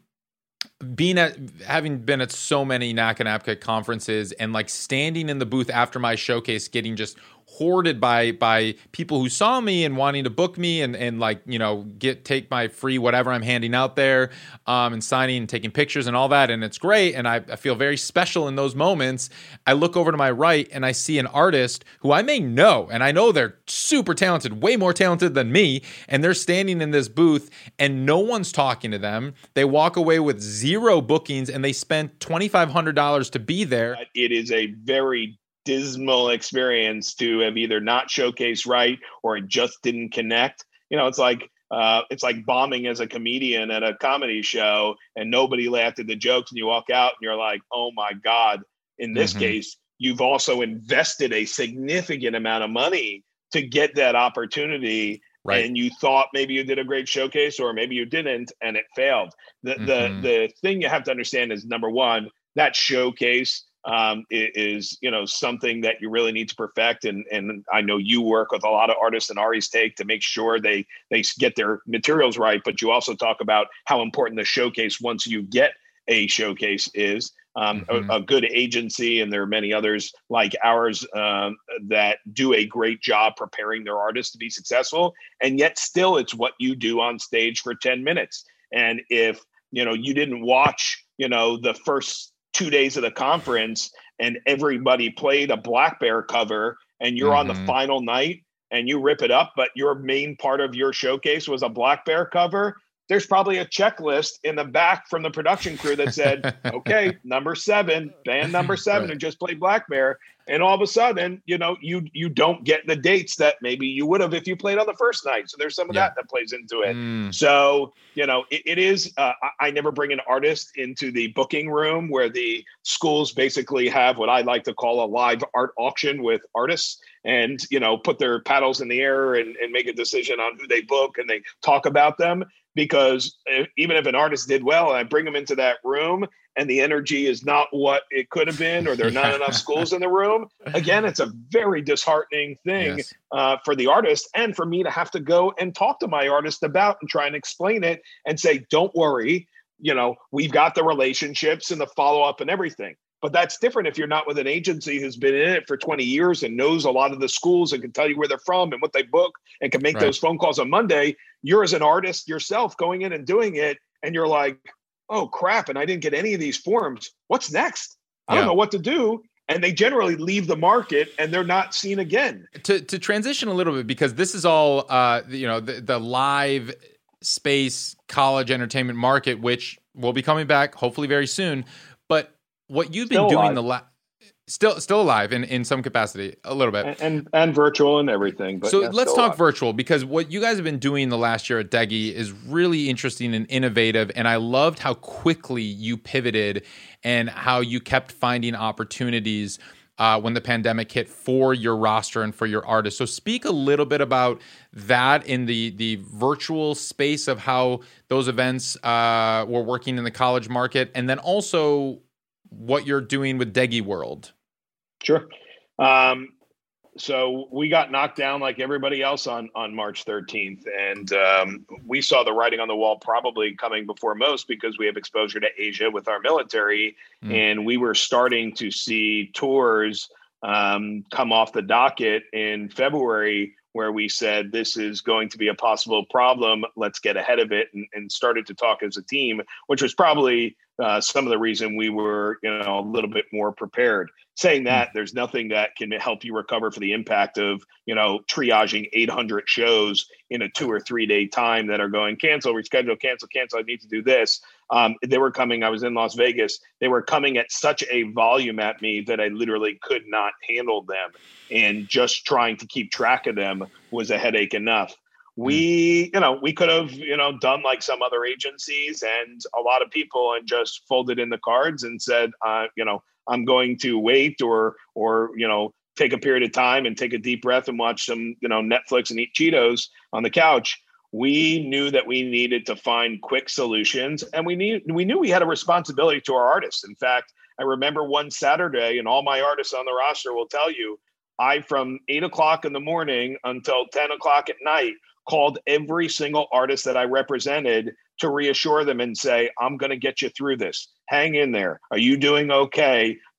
S2: being at, having been at so many NACA and APCA conferences and like standing in the booth after my showcase, getting just hoarded by by people who saw me and wanting to book me and and like, you know, get take my free whatever I'm handing out there, um, and signing and taking pictures and all that. And it's great. And I, I feel very special in those moments. I look over to my right and I see an artist who I may know, and I know they're super talented, way more talented than me. And they're standing in this booth and no one's talking to them. They walk away with zero bookings and they spent twenty-five hundred dollars to be there.
S1: It is a very dismal experience to have either not showcased right or it just didn't connect. You know, it's like uh, it's like bombing as a comedian at a comedy show and nobody laughed at the jokes and you walk out and you're like, oh my God. In this mm-hmm. case, you've also invested a significant amount of money to get that opportunity. Right. And you thought maybe you did a great showcase or maybe you didn't and it failed. The mm-hmm. the the thing you have to understand is, number one, that showcase um, is, you know, something that you really need to perfect. And, and I know you work with a lot of artists in Ari's Take to make sure they, they get their materials right. But you also talk about how important the showcase, once you get a showcase, is. Um, mm-hmm. a, a good agency, and there are many others like ours um, that do a great job preparing their artists to be successful. And yet still it's what you do on stage for ten minutes. And if, you know, you didn't watch, you know, the first two days of the conference and everybody played a Black Bear cover and you're mm-hmm. on the final night and you rip it up, but your main part of your showcase was a Black Bear cover, there's probably a checklist in the back from the production crew that said, okay, number seven, band number seven, right. and just play Black Bear. And all of a sudden, you know, you you don't get the dates that maybe you would have if you played on the first night. So there's some of yeah. that that plays into it. Mm. So, you know, it, it is, uh, I, I never bring an artist into the booking room where the schools basically have what I like to call a live art auction with artists and, you know, put their paddles in the air and, and make a decision on who they book and they talk about them. Because if, even if an artist did well and I bring them into that room and the energy is not what it could have been, or there are not enough schools in the room, again, it's a very disheartening thing yes. uh, for the artist and for me to have to go and talk to my artist about and try and explain it and say, don't worry, you know, we've got the relationships and the follow-up and everything. But that's different if you're not with an agency who's been in it for twenty years and knows a lot of the schools and can tell you where they're from and what they book and can make right. those phone calls on Monday. You're, as an artist yourself, going in and doing it, and you're like, oh, crap, and I didn't get any of these forms. What's next? I yeah. don't know what to do. And they generally leave the market and they're not seen again.
S2: To to transition a little bit, because this is all, uh, you know, the, the live space college entertainment market, which will be coming back hopefully very soon. But what you've still been doing alive. the last still still alive in, in some capacity, a little bit,
S1: and and, and virtual and everything. But
S2: so
S1: yeah,
S2: let's talk
S1: alive.
S2: virtual, because what you guys have been doing the last year at Deggy is really interesting and innovative, and I loved how quickly you pivoted and how you kept finding opportunities uh, when the pandemic hit for your roster and for your artists. So speak a little bit about that in the the virtual space of how those events uh, were working in the college market, and then also what you're doing with Deggy World.
S1: Sure. Um, so we got knocked down like everybody else on, on March thirteenth. And um, we saw the writing on the wall probably coming before most because we have exposure to Asia with our military. Mm. And we were starting to see tours um, come off the docket in February, where we said, this is going to be a possible problem. Let's get ahead of it, and, and started to talk as a team, which was probably uh, some of the reason we were, you know, a little bit more prepared. Saying that, there's nothing that can help you recover for the impact of, you know, triaging eight hundred shows in a two or three day time that are going cancel, reschedule, cancel, cancel. I need to do this. Um, they were coming. I was in Las Vegas. They were coming at such a volume at me that I literally could not handle them. And just trying to keep track of them was a headache enough. We, you know, we could have, you know, done like some other agencies and a lot of people and just folded in the cards and said, uh, you know, I'm going to wait or, or, you know, take a period of time and take a deep breath and watch some, you know, Netflix and eat Cheetos on the couch. We knew that we needed to find quick solutions, and we need, we knew we had a responsibility to our artists. In fact, I remember one Saturday, and all my artists on the roster will tell you, I, from eight o'clock in the morning until ten o'clock at night, called every single artist that I represented to reassure them and say, I'm going to get you through this. Hang in there. Are you doing okay?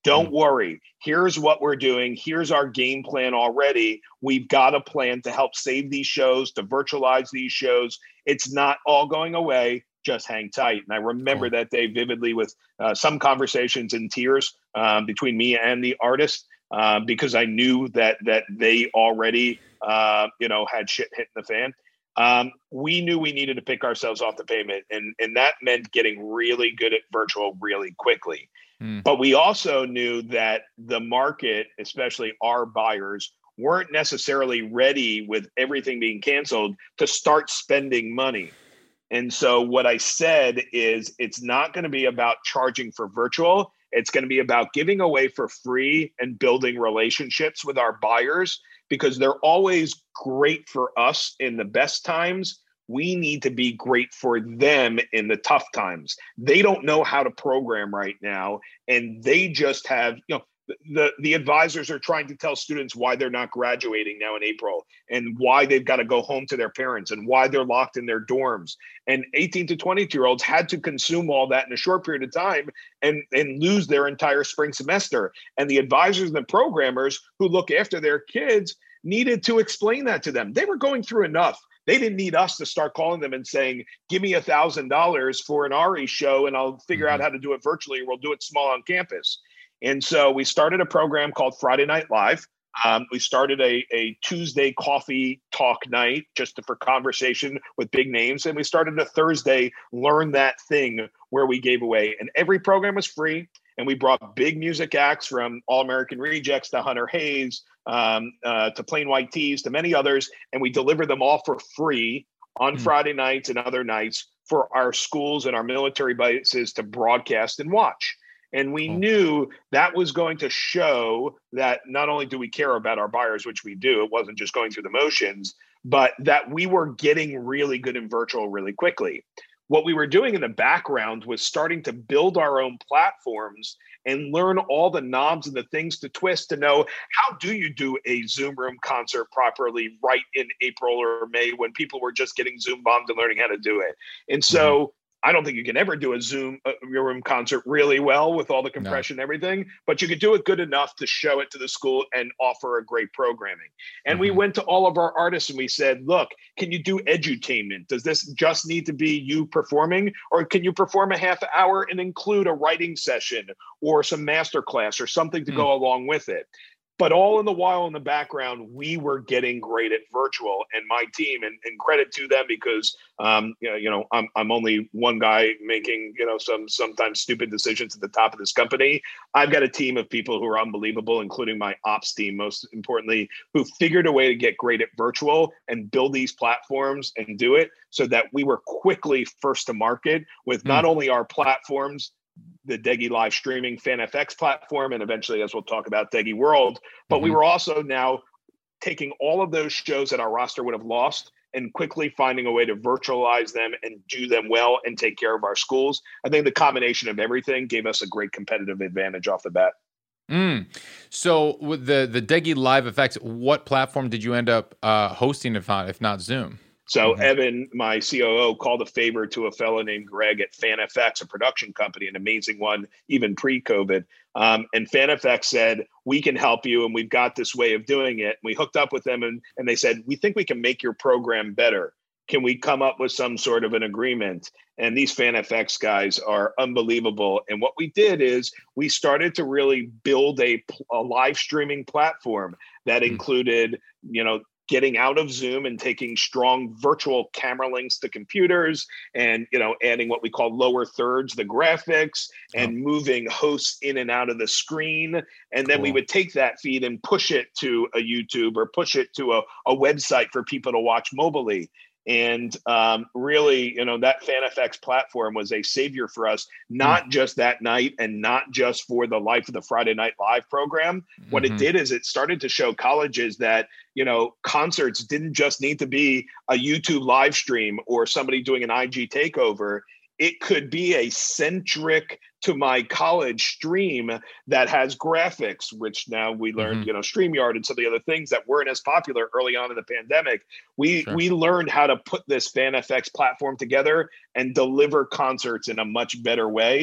S1: Don't mm. worry. Here's what we're doing. Here's our game plan already. We've got a plan to help save these shows, to virtualize these shows. It's not all going away. Just hang tight. And I remember cool. that day vividly with uh, some conversations in tears um, between me and the artist uh, because I knew that that they already, uh, you know, had shit hitting the fan. Um, we knew we needed to pick ourselves off the pavement, and, and that meant getting really good at virtual really quickly. Mm. But we also knew that the market, especially our buyers, weren't necessarily ready with everything being canceled to start spending money. And so what I said is it's not going to be about charging for virtual. It's going to be about giving away for free and building relationships with our buyers, because they're always great for us in the best times. We need to be great for them in the tough times. They don't know how to program right now, and they just have, you know, the, the advisors are trying to tell students why they're not graduating now in April, and why they've got to go home to their parents, and why they're locked in their dorms. And eighteen to twenty-two year olds had to consume all that in a short period of time and, and lose their entire spring semester. And the advisors and the programmers who look after their kids needed to explain that to them. They were going through enough. They didn't need us to start calling them and saying, give me a thousand dollars for an Ari show and I'll figure mm-hmm. out how to do it virtually, or we'll do it small on campus. And so we started a program called Friday Night Live. Um, we started a, a Tuesday coffee talk night just to, for conversation with big names. And we started a Thursday Learn That Thing where we gave away. And every program was free. And we brought big music acts from All American Rejects to Hunter Hayes, um, uh, to Plain White T's, to many others. And we delivered them all for free on mm. Friday nights and other nights for our schools and our military bases to broadcast and watch. And we oh. knew that was going to show that not only do we care about our buyers, which we do, it wasn't just going through the motions, but that we were getting really good in virtual really quickly. What we were doing in the background was starting to build our own platforms and learn all the knobs and the things to twist to know, how do you do a Zoom room concert properly right in April or May when people were just getting Zoom bombed and learning how to do it. And so mm-hmm. I don't think you can ever do a Zoom uh, room concert really well with all the compression no. and everything, but you could do it good enough to show it to the school and offer a great programming. And mm-hmm. we went to all of our artists and we said, look, can you do edutainment? Does this just need to be you performing, or can you perform a half hour and include a writing session or some masterclass or something to mm. go along with it? But all in the while in the background, we were getting great at virtual, and my team, and, and credit to them, because um, you know, you know, I'm I'm only one guy making, you know, some sometimes stupid decisions at the top of this company. I've got a team of people who are unbelievable, including my ops team, most importantly, who figured a way to get great at virtual and build these platforms and do it so that we were quickly first to market with not mm. only our platforms, the Deggy live streaming FanFX platform, and eventually, as we'll talk about, Deggy World. But mm-hmm. we were also now taking all of those shows that our roster would have lost and quickly finding a way to virtualize them and do them well and take care of our schools. I think the combination of everything gave us a great competitive advantage off the bat.
S2: Mm. So with the, the Deggy Live Effects, what platform did you end up uh, hosting, if not, if not Zoom?
S1: So mm-hmm. Evan, my C O O, called a favor to a fellow named Greg at FanFX, a production company, an amazing one, even pre-COVID. Um, and FanFX said, we can help you, and we've got this way of doing it. And we hooked up with them, and, and they said, we think we can make your program better. Can we come up with some sort of an agreement? And these FanFX guys are unbelievable. And what we did is we started to really build a, a live streaming platform that mm-hmm. included, you know, getting out of Zoom and taking strong virtual camera links to computers, and, you know, adding what we call lower thirds, the graphics, and oh. moving hosts in and out of the screen. And then cool. we would take that feed and push it to a YouTube or push it to a, a website for people to watch mobilely. And um, really, you know, that FanFX platform was a savior for us, not mm. just that night and not just for the life of the Friday Night Live program. Mm-hmm. What it did is it started to show colleges that, you know, concerts didn't just need to be a YouTube live stream or somebody doing an I G takeover. It could be a centric to my college stream that has graphics, which now we learned, mm-hmm. you know, StreamYard and some of the other things that weren't as popular early on in the pandemic. We sure. we learned how to put this FanFX platform together and deliver concerts in a much better way.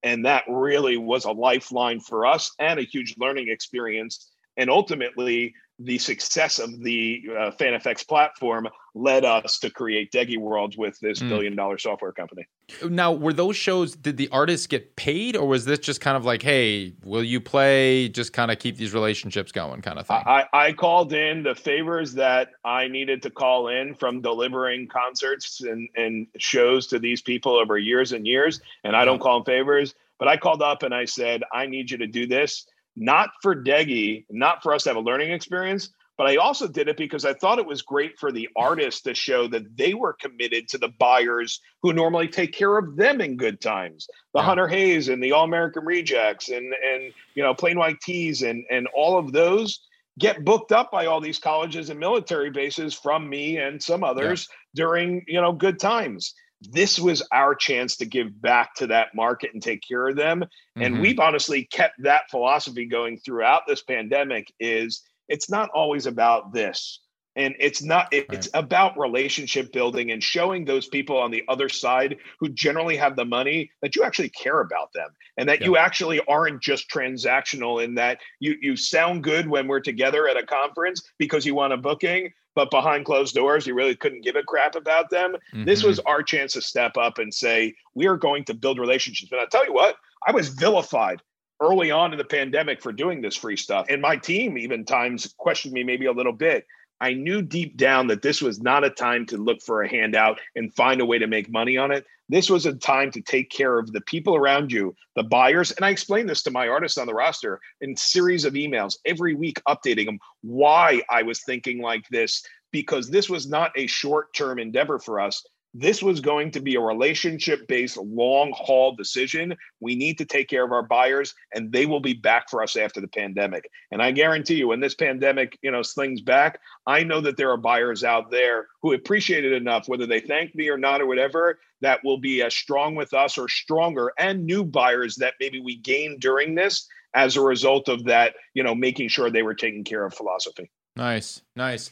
S1: And that really was a lifeline for us and a huge learning experience. And ultimately, the success of the uh, FanFX platform led us to create Deggy World with this
S2: Mm.
S1: billion dollar software company.
S2: Now, were those shows, did the artists get paid, or was this just kind of like, hey, will you play, just kind of keep these relationships going kind of thing?
S1: I, I called in the favors that I needed to call in from delivering concerts and, and shows to these people over years and years. And I don't call them favors, but I called up and I said, I need you to do this, not for Deggy, not for us to have a learning experience, but I also did it because I thought it was great for the artists to show that they were committed to the buyers who normally take care of them in good times. The
S2: Yeah.
S1: Hunter Hayes and the All American Rejects and, and, you know, Plain White Tees and, and all of those get booked up by all these colleges and military bases from me and some others yeah. during, you know, good times. This was our chance to give back to that market and take care of them. Mm-hmm. And we've honestly kept that philosophy going throughout this pandemic. Is it's not always about this. And it's not, it, right. it's about relationship building and showing those people on the other side who generally have the money that you actually care about them and that yeah. you actually aren't just transactional in that you, you sound good when we're together at a conference because you want a booking, but behind closed doors, you really couldn't give a crap about them. Mm-hmm. This was our chance to step up and say, we are going to build relationships. And I'll tell you what, I was vilified early on in the pandemic for doing this free stuff. And my team even times questioned me maybe a little bit. I knew deep down that this was not a time to look for a handout and find a way to make money on it. This was a time to take care of the people around you, the buyers. And I explained this to my artists on the roster in series of emails every week, updating them why I was thinking like this, because this was not a short-term endeavor for us. This was going to be a relationship-based, long-haul decision. We need to take care of our buyers, and they will be back for us after the pandemic. And I guarantee you, when this pandemic, you know, slings back, I know that there are buyers out there who appreciate it enough, whether they thank me or not or whatever, that will be as strong with us or stronger, and new buyers that maybe we gained during this as a result of that, you know, making sure they were taking care of philosophy.
S2: Nice, nice.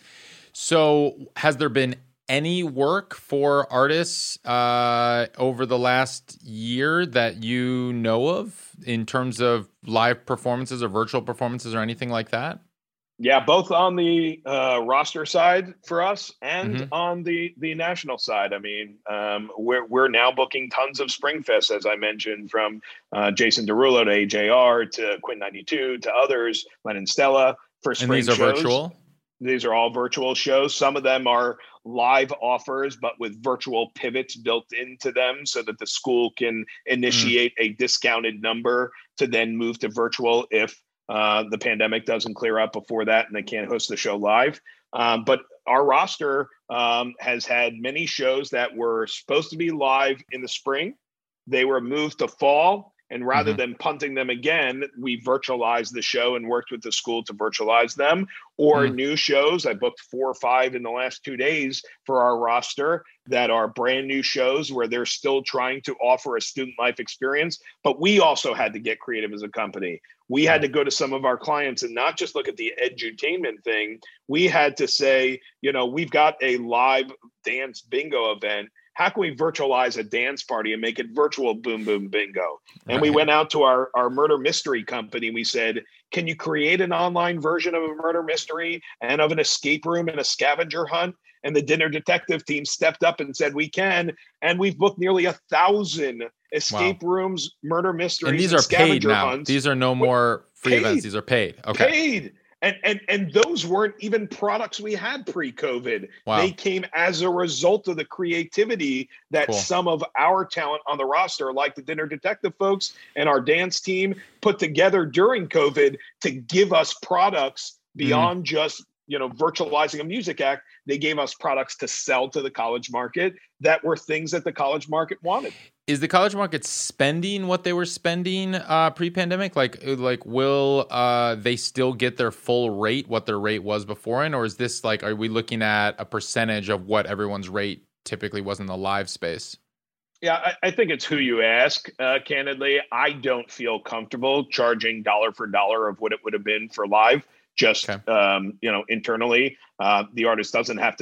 S2: So has there been any work for artists uh, over the last year that you know of in terms of live performances or virtual performances or anything like that?
S1: Yeah, both on the uh, roster side for us and mm-hmm. on the the national side. I mean, um, we're we're now booking tons of Springfest, as I mentioned, from uh, Jason Derulo to A J R to Quinn ninety-two to others, Lennon Stella for spring shows.
S2: And these are virtual?
S1: These are all virtual shows. Some of them are live offers, but with virtual pivots built into them so that the school can initiate mm. a discounted number to then move to virtual if uh, the pandemic doesn't clear up before that and they can't host the show live. Um, but our roster um, has had many shows that were supposed to be live in the spring. They were moved to fall. And rather mm-hmm. than punting them again, we virtualized the show and worked with the school to virtualize them. Or mm. new shows. I booked four or five in the last two days for our roster that are brand new shows where they're still trying to offer a student life experience. But we also had to get creative as a company. We had to go to some of our clients and not just look at the edutainment thing. We had to say, you know, we've got a live dance bingo event. How can we virtualize a dance party and make it virtual boom, boom, bingo? And right. we went out to our, our murder mystery company. We said, can you create an online version of a murder mystery and of an escape room and a scavenger hunt? And the dinner detective team stepped up and said, we can. And we've booked nearly a thousand escape wow. rooms, murder mysteries,
S2: and these
S1: and
S2: are paid now.
S1: Hunts.
S2: These are no more free
S1: paid.
S2: events. These are paid. Okay.
S1: Paid. And, and and those weren't even products we had pre-COVID.
S2: Wow.
S1: They came as a result of the creativity that
S2: cool.
S1: some of our talent on the roster, like the Dinner Detective folks and our dance team, put together during COVID to give us products beyond mm. just, you know, virtualizing a music act. They gave us products to sell to the college market that were things that the college market wanted.
S2: Is the college market spending what they were spending uh, pre-pandemic? Like, like will uh, they still get their full rate, what their rate was beforehand? Or is this like, are we looking at a percentage of what everyone's rate typically was in the live space?
S1: Yeah, I, I think it's who you ask, uh, candidly. I don't feel comfortable charging dollar for dollar of what it would have been for live, just, okay. um, you know, internally. Uh, the artist doesn't have to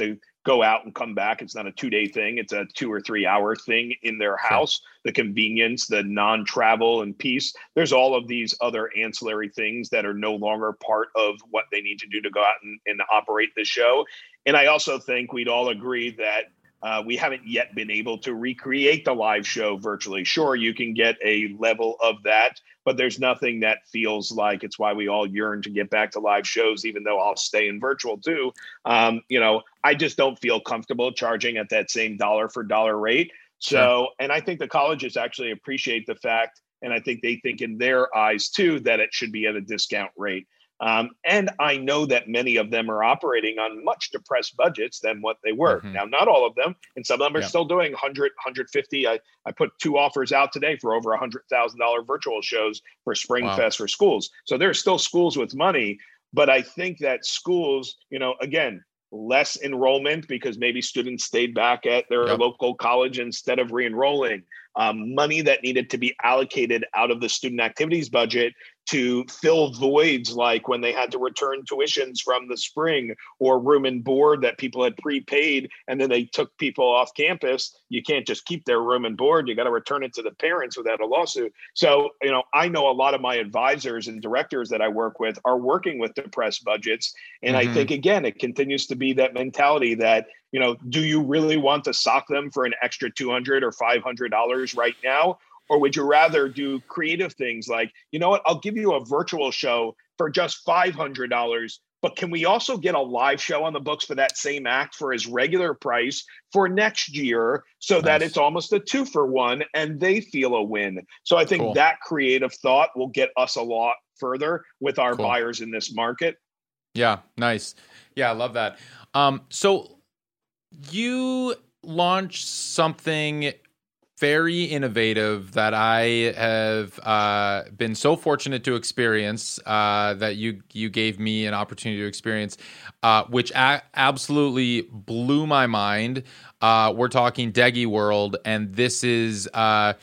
S1: go out and come back. It's not a two day thing. It's a two or three hour thing in their house. Sure. The convenience, the non-travel and peace. There's all of these other ancillary things that are no longer part of what they need to do to go out and, and operate the show. And I also think we'd all agree that Uh, we haven't yet been able to recreate the live show virtually. Sure, you can get a level of that, but there's nothing that feels like it's why we all yearn to get back to live shows, even though I'll stay in virtual too. Um, you know, I just don't feel comfortable charging at that same dollar for dollar rate. So, sure. And I think the colleges actually appreciate the fact, and I think they think in their eyes too, that it should be at a discount rate. Um, and I know that many of them are operating on much depressed budgets than what they were. Mm-hmm. Now, not all of them, and some of them are yeah. still doing one hundred, one hundred fifty. I, I put two offers out today for over one hundred thousand dollars virtual shows for Spring wow. Fest for schools. So there are still schools with money, but I think that schools, you know, again, less enrollment because maybe students stayed back at their yep. local college instead of re-enrolling. Um, money that needed to be allocated out of the student activities budget to fill voids like when they had to return tuitions from the spring or room and board that people had prepaid and then they took people off campus. You can't just keep their room and board. You got to return it to the parents without a lawsuit. So, you know, I know a lot of my advisors and directors that I work with are working with depressed budgets. And mm-hmm. I think, again, it continues to be that mentality that, you know, do you really want to sock them for an extra two hundred dollars or five hundred dollars right now? Or would you rather do creative things like, you know what, I'll give you a virtual show for just five hundred dollars, but can we also get a live show on the books for that same act for his regular price for next year so nice. That it's almost a two for one and they feel a win. So I think cool. that creative thought will get us a lot further with our cool. buyers in this market.
S2: Yeah, nice. Yeah, I love that. Um, so you launched something very innovative that I have uh, been so fortunate to experience uh, that you you gave me an opportunity to experience, uh, which a- absolutely blew my mind. Uh, we're talking Deggy World, and this is uh,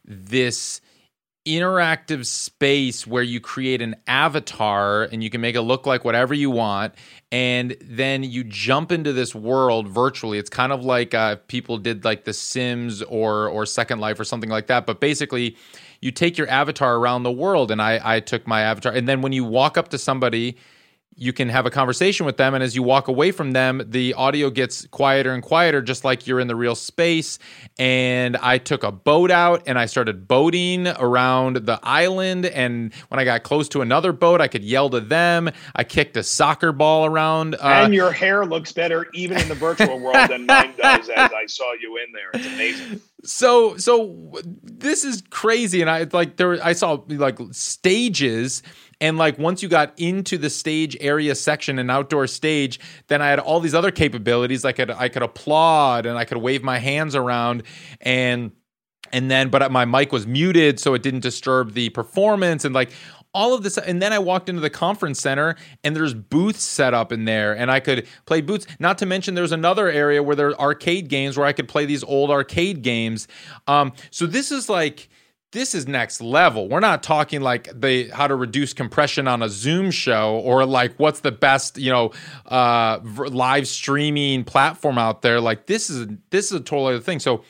S2: this interactive space where you create an avatar and you can make it look like whatever you want, and then you jump into this world virtually. It's kind of like uh, people did like The Sims or or Second Life or something like that, but basically you take your avatar around the world, and I, I took my avatar, and then when you walk up to somebody, you can have a conversation with them, and as you walk away from them, the audio gets quieter and quieter, just like you're in the real space. And I took a boat out, and I started boating around the island, and when I got close to another boat, I could yell to them. I kicked a soccer ball around. Uh,
S1: and your hair looks better even in the virtual world than mine does as I saw you in there. It's amazing.
S2: So, so this is crazy, and I like there. I saw like stages. And like once you got into the stage area section and outdoor stage, then I had all these other capabilities. I could I could applaud and I could wave my hands around, and and then but my mic was muted so it didn't disturb the performance, and like all of this. And then I walked into the conference center and there's booths set up in there, and I could play booths. Not to mention there's another area where there are arcade games where I could play these old arcade games. Um, so this is like. This is next level. We're not talking like the how to reduce compression on a Zoom show or like what's the best, you know, uh, live streaming platform out there. Like this is this is a totally other thing. So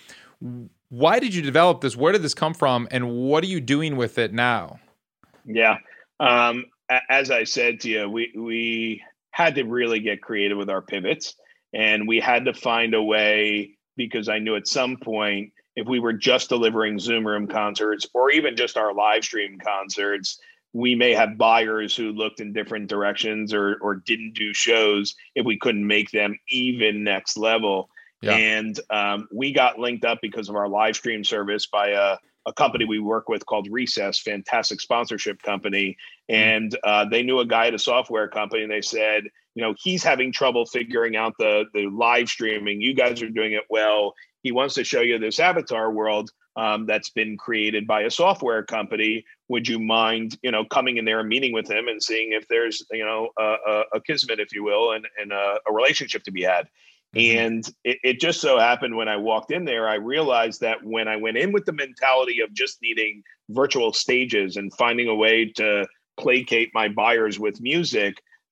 S2: why did you develop this? Where did this come from? And what are you doing with it now?
S1: Yeah. Um, as I said to you, we, we had to really get creative with our pivots, and we had to find a way, because I knew at some point, if we were just delivering Zoom room concerts or even just our live stream concerts, we may have buyers who looked in different directions or or didn't do shows if we couldn't make them even next level. Yeah. And um, we got linked up because of our live stream service by a, a company we work with called Recess, fantastic sponsorship company. And uh, they knew a guy at a software company, and they said, you know, he's having trouble figuring out the the live streaming. You guys are doing it well. He wants to show you this avatar world um, that's been created by a software company. Would you mind, you know, coming in there and meeting with him and seeing if there's, you know, a, a, a kismet, if you will, and, and a, a relationship to be had? Mm-hmm. And it, it just so happened when I walked in there, I realized that when I went in with the mentality of just needing virtual stages and finding a way to placate my buyers with music,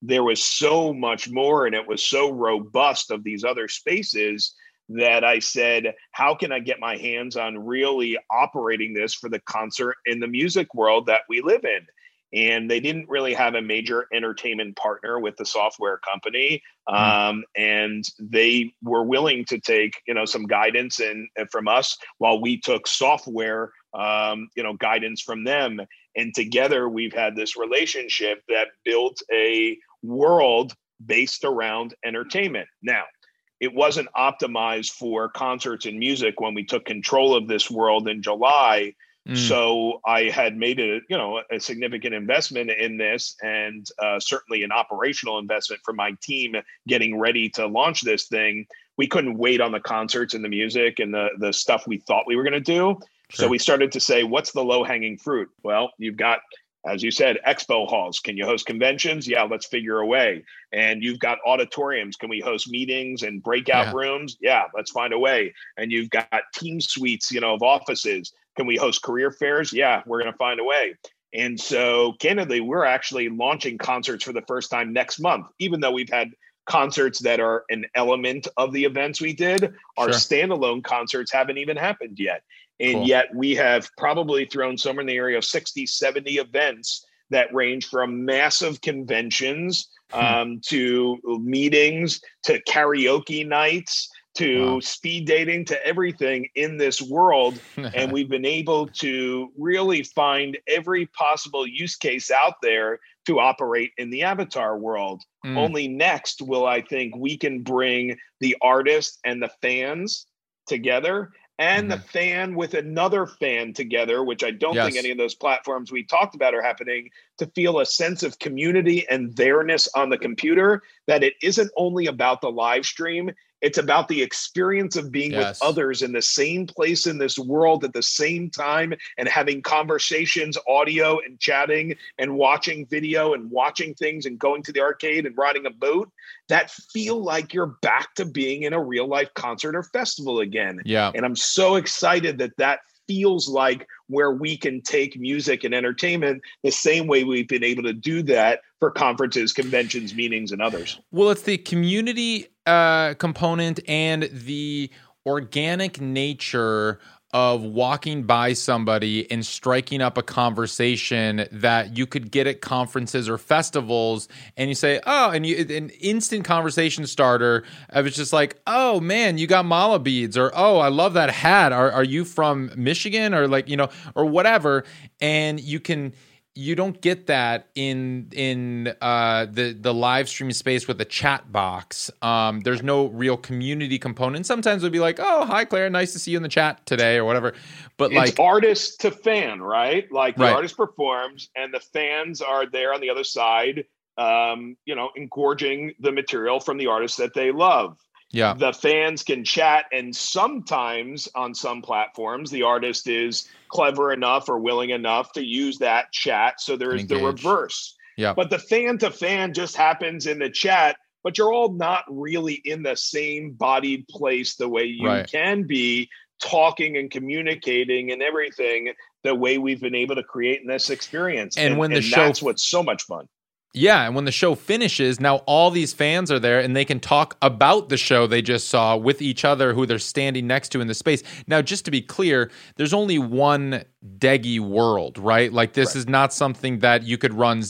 S1: there was so much more, and it was so robust of these other spaces that I said, how can I get my hands on really operating this for the concert and the music world that we live in? And they didn't really have a major entertainment partner with the software company. Um, mm. And they were willing to take, you know, some guidance and, and from us while we took software, um, you know, guidance from them. And together we've had this relationship that built a world based around entertainment. Now, it wasn't optimized for concerts and music when we took control of this world in July. Mm. So I had made a, you know, a significant investment in this, and uh, certainly an operational investment for my team getting ready to launch this thing. We couldn't wait on the concerts and the music and the, the stuff we thought we were going to do. Sure. So we started to say, what's the low hanging fruit? Well, you've got, as you said, expo halls. Can you host conventions? Yeah, let's figure a way. And you've got auditoriums. Can we host meetings and breakout yeah. rooms? Yeah, let's find a way. And you've got team suites, you know, of offices. Can we host career fairs? Yeah, we're going to find a way. And so candidly, we're actually launching concerts for the first time next month, even though we've had concerts that are an element of the events we did. Our sure. standalone concerts haven't even happened yet. And cool. yet we have probably thrown somewhere in the area of sixty, seventy events that range from massive conventions hmm. um, to meetings, to karaoke nights, to wow. speed dating, to everything in this world. And we've been able to really find every possible use case out there to operate in the avatar world. Mm. Only next will I think we can bring the artist and the fans together, and mm-hmm. the fan with another fan together, which I don't yes. think any of those platforms we talked about are happening, to feel a sense of community and there-ness on the computer, that it isn't only about the live stream. It's about the experience of being yes. with others in the same place in this world at the same time, and having conversations, audio and chatting and watching video and watching things and going to the arcade and riding a boat that feel like you're back to being in a real life concert or festival again.
S2: Yeah.
S1: And I'm so excited that that feels like where we can take music and entertainment the same way we've been able to do that for conferences, conventions, meetings, and others.
S2: Well, it's the community uh, component and the organic nature of walking by somebody and striking up a conversation that you could get at conferences or festivals, and you say, oh, and you an instant conversation starter. I was just like, oh man, you got mala beads, or oh, I love that hat. Are are you from Michigan, or like, you know, or whatever? And you can. You don't get that in in uh, the the live stream space with a chat box. Um, there's no real community component. Sometimes it'll be like, "Oh, hi Claire, nice to see you in the chat today," or whatever. But
S1: it's
S2: like
S1: artist to fan, right? Like the
S2: right.
S1: artist performs, and the fans are there on the other side, um, you know, engorging the material from the artists that they love.
S2: Yeah,
S1: the fans can chat, and sometimes on some platforms, the artist is clever enough or willing enough to use that chat. So there's the reverse.
S2: Yeah.
S1: But the fan to fan just happens in the chat, but you're all not really in the same bodied place the way you
S2: right.
S1: can be talking and communicating and everything the way we've been able to create in this experience.
S2: And, and when the
S1: and
S2: show
S1: that's what's so much fun.
S2: Yeah, and when the show finishes, now all these fans are there and they can talk about the show they just saw with each other who they're standing next to in the space. Now, just to be clear, there's only one Deggy world, right? Like this right. is not something that you could run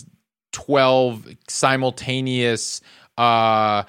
S2: twelve simultaneous uh,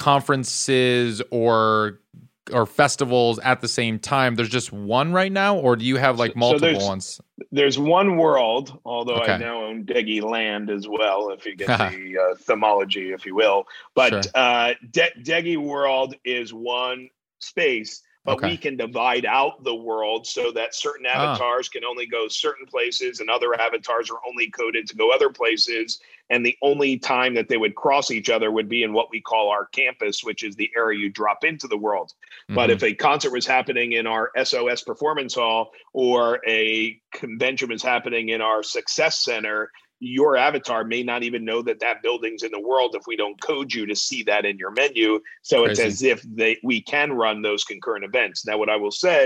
S2: conferences or or festivals at the same time. There's just one right now, or do you have like multiple
S1: so there's,
S2: ones?
S1: There's one world, although
S2: okay.
S1: I now own Deggy Land as well, if you get the uh, themology, if you will. But
S2: sure.
S1: uh, De- Deggy World is one space, but
S2: okay.
S1: we can divide out the world so that certain avatars ah. can only go certain places and other avatars are only coded to go other places. And the only time that they would cross each other would be in what we call our campus, which is the area you drop into the world. Mm-hmm. But if a concert was happening in our S O S Performance Hall or a convention was happening in our Success Center, your avatar may not even know that that building's in the world if we don't code you to see that in your menu. So Crazy. It's as if they we can run those concurrent events. Now, what I will say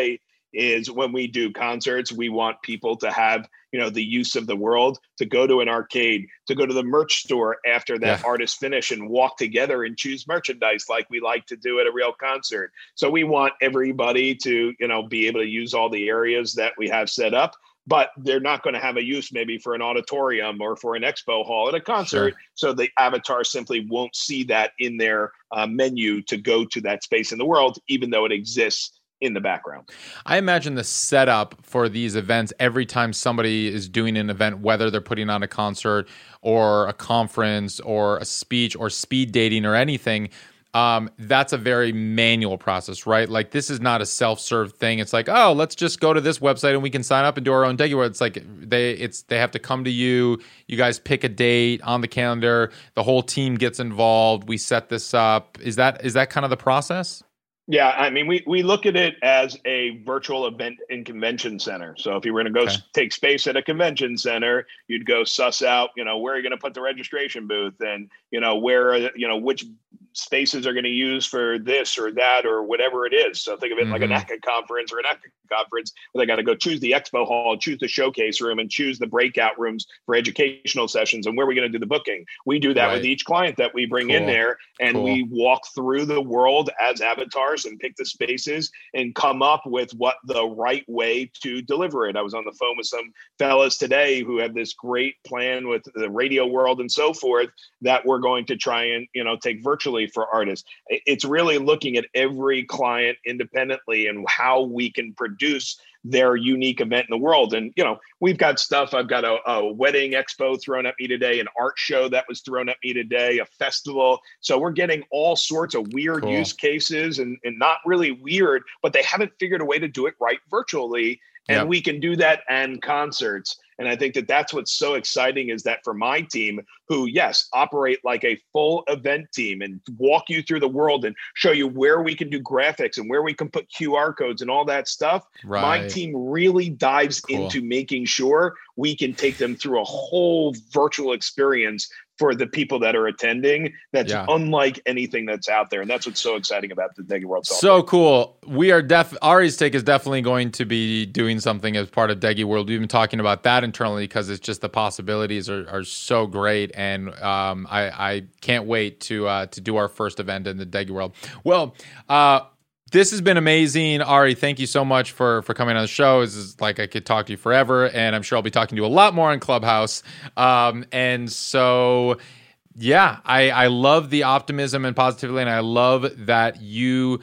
S1: is when we do concerts, we want people to have, you know, the use of the world, to go to an arcade, to go to the merch store after that
S2: Yeah.
S1: artist finish and walk together and choose merchandise like we like to do at a real concert. So we want everybody to, you know, be able to use all the areas that we have set up, but they're not going to have a use maybe for an auditorium or for an expo hall at a concert.
S2: Sure.
S1: So the avatar simply won't see that in their uh, menu to go to that space in the world, even though it exists in the background.
S2: I imagine the setup for these events, every time somebody is doing an event, whether they're putting on a concert or a conference or a speech or speed dating or anything, um, that's a very manual process, right? Like this is not a self-serve thing. It's like, oh, let's just go to this website and we can sign up and do our own Deggy World. It's like they it's they have to come to you. You guys pick a date on the calendar. The whole team gets involved. We set this up. Is that is that kind of the process?
S1: Yeah, I mean, we, we look at it as a virtual event and convention center. So if you were going to go
S2: Okay.
S1: s- take space at a convention center, you'd go suss out, you know, where are you going to put the registration booth, and, you know, where, are the- you know, which spaces are going to use for this or that or whatever it is. So think of it like an
S2: Mhm.
S1: A C A conference or an A C A conference where they got to go choose the expo hall, choose the showcase room, and choose the breakout rooms for educational sessions. And where are we going to do the booking? We do that
S2: Right.
S1: with each client that we bring in
S2: Cool.
S1: there, and
S2: Cool.
S1: we walk through the world as avatars and pick the spaces and come up with what the right way to deliver it. I was on the phone with some fellas today who have this great plan with the radio world and so forth that we're going to try and, you know, take virtually for artists. I- It's really looking at every client independently and how we can produce their unique event in the world. And, you know, we've got stuff. I've got a, a wedding expo thrown at me today, an art show that was thrown at me today, a festival. So we're getting all sorts of weird
S2: Cool.
S1: use cases, and, and not really weird, but they haven't figured a way to do it right virtually. And
S2: Yep.
S1: we can do that and concerts. And I think that that's what's so exciting, is that for my team, who, yes, operate like a full event team and walk you through the world and show you where we can do graphics and where we can put Q R codes and all that stuff. My
S2: Right.
S1: team really dives
S2: Cool.
S1: into making sure we can take them through a whole virtual experience for the people that are attending. That's
S2: Yeah.
S1: unlike anything that's out there. And that's what's so exciting about the Deggy World Software.
S2: So cool. We are def Ari's Take is definitely going to be doing something as part of Deggy World. We've been talking about that internally because it's just the possibilities are, are so great, and um, I, I can't wait to uh, to do our first event in the Deggy World. Well, uh, this has been amazing, Ari. Thank you so much for for coming on the show. This is like I could talk to you forever, and I'm sure I'll be talking to you a lot more on Clubhouse. Um, and so. Yeah, I, I love the optimism and positivity, and I love that you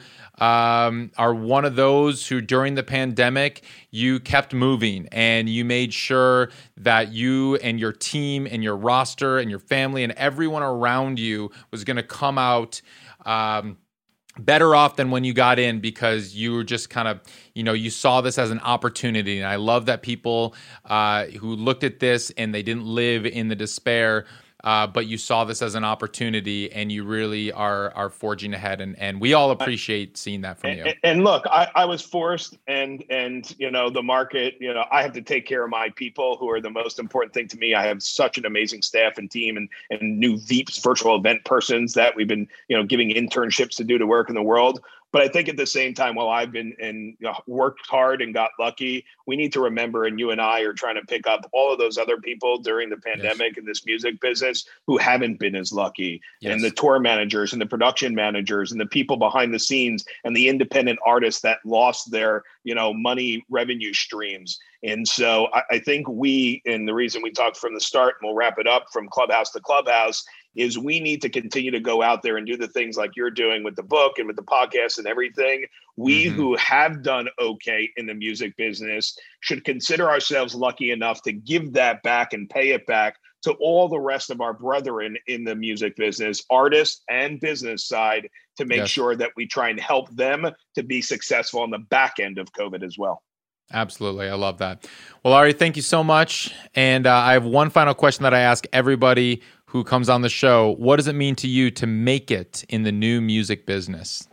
S2: um, are one of those who, during the pandemic, you kept moving and you made sure that you and your team and your roster and your family and everyone around you was going to come out um, better off than when you got in, because you were just kind of, you know, you saw this as an opportunity. And I love that people uh, who looked at this and they didn't live in the despair, Uh, but you saw this as an opportunity, and you really are are forging ahead, and, and we all appreciate seeing that from you.
S1: And, and look, I, I was forced, and and you know the market. You know, I have to take care of my people, who are the most important thing to me. I have such an amazing staff and team, and and new Veeps, virtual event persons that we've been you know giving internships to do to work in the world. But I think at the same time, while I've been and you know, worked hard and got lucky, we need to remember, and you and I are trying to pick up all of those other people during the pandemic yes. in this music business who haven't been as lucky. Yes. And the tour managers and the production managers and the people behind the scenes and the independent artists that lost their, you know, money revenue streams. And so I, I think we, and the reason we talked from the start, and we'll wrap it up from clubhouse to clubhouse, is we need to continue to go out there and do the things like you're doing with the book and with the podcast and everything. We mm-hmm. who have done okay in the music business should consider ourselves lucky enough to give that back and pay it back to all the rest of our brethren in the music business, artists and business side, to make yes. sure that we try and help them to be successful on the back end of COVID as well.
S2: Absolutely. I love that. Well, Ari, thank you so much. And uh, I have one final question that I ask everybody who comes on the show. What does it mean to you to make it in the new music business?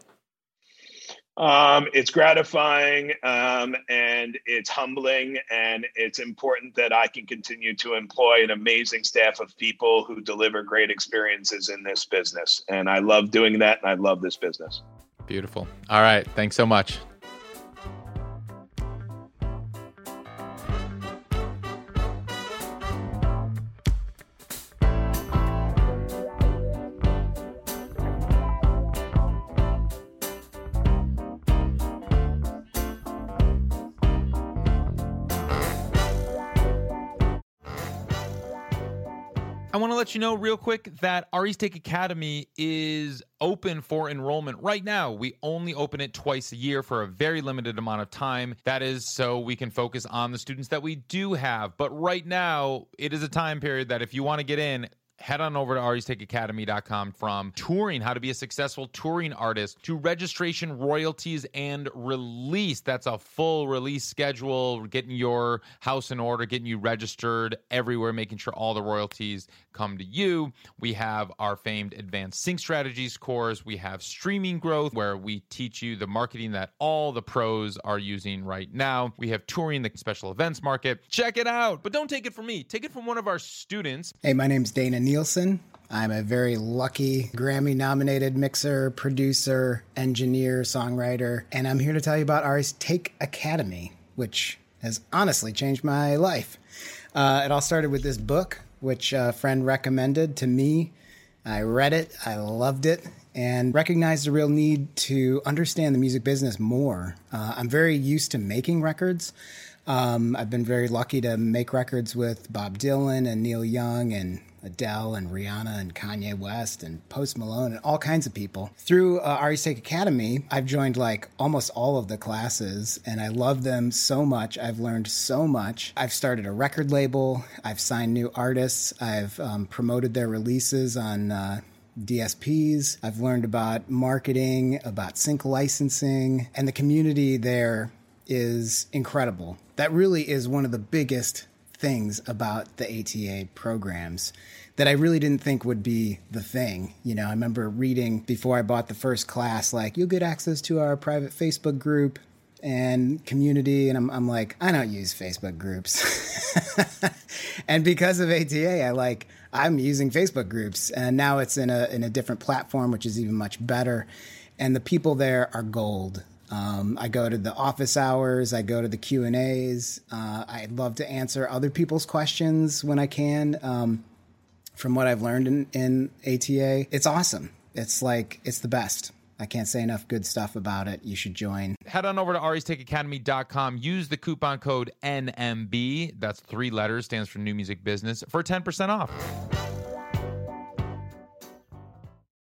S1: Um, it's gratifying um, and it's humbling, and it's important that I can continue to employ an amazing staff of people who deliver great experiences in this business. And I love doing that, and I love this business.
S2: Beautiful. All right. Thanks so much. I want to let you know real quick that Ari's Take Academy is open for enrollment right now. We only open it twice a year for a very limited amount of time. That is so we can focus on the students that we do have. But right now, it is a time period that if you want to get in, head on over to aris take academy dot com. From touring, how to be a successful touring artist, to registration, royalties, and release. That's a full release schedule, getting your house in order, getting you registered everywhere, making sure all the royalties come to you. We have our famed Advanced Sync Strategies course. We have Streaming Growth, where we teach you the marketing that all the pros are using right now. We have Touring, the special events market. Check it out, but don't take it from me. Take it from one of our students.
S4: Hey, my name's Dana Nielsen. I'm a very lucky Grammy-nominated mixer, producer, engineer, songwriter, and I'm here to tell you about Ari's Take Academy, which has honestly changed my life. Uh, it all started with this book, which a friend recommended to me. I read it, I loved it, and recognized the real need to understand the music business more. Uh, I'm very used to making records. Um, I've been very lucky to make records with Bob Dylan and Neil Young and Adele and Rihanna and Kanye West and Post Malone and all kinds of people. Through uh, Ari's Take Academy, I've joined like almost all of the classes, and I love them so much. I've learned so much. I've started a record label. I've signed new artists. I've um, promoted their releases on uh, D S Ps. I've learned about marketing, about sync licensing, and the community there is incredible. That really is one of the biggest things about the A T A programs that I really didn't think would be the thing. You know, I remember reading before I bought the first class, like, you'll get access to our private Facebook group and community. And I'm, I'm like, I don't use Facebook groups. And because of A T A, I like, I'm using Facebook groups, and now it's in a, in a different platform, which is even much better. And the people there are gold. Um, I go to the office hours. I go to the Q and A's. Uh, I love to answer other people's questions when I can. Um, from what I've learned in, in A T A, it's awesome. It's like, it's the best. I can't say enough good stuff about it. You should join.
S2: Head on over to aris take academy dot com. Use the coupon code N M B. That's three letters, stands for New Music Business, for ten percent off.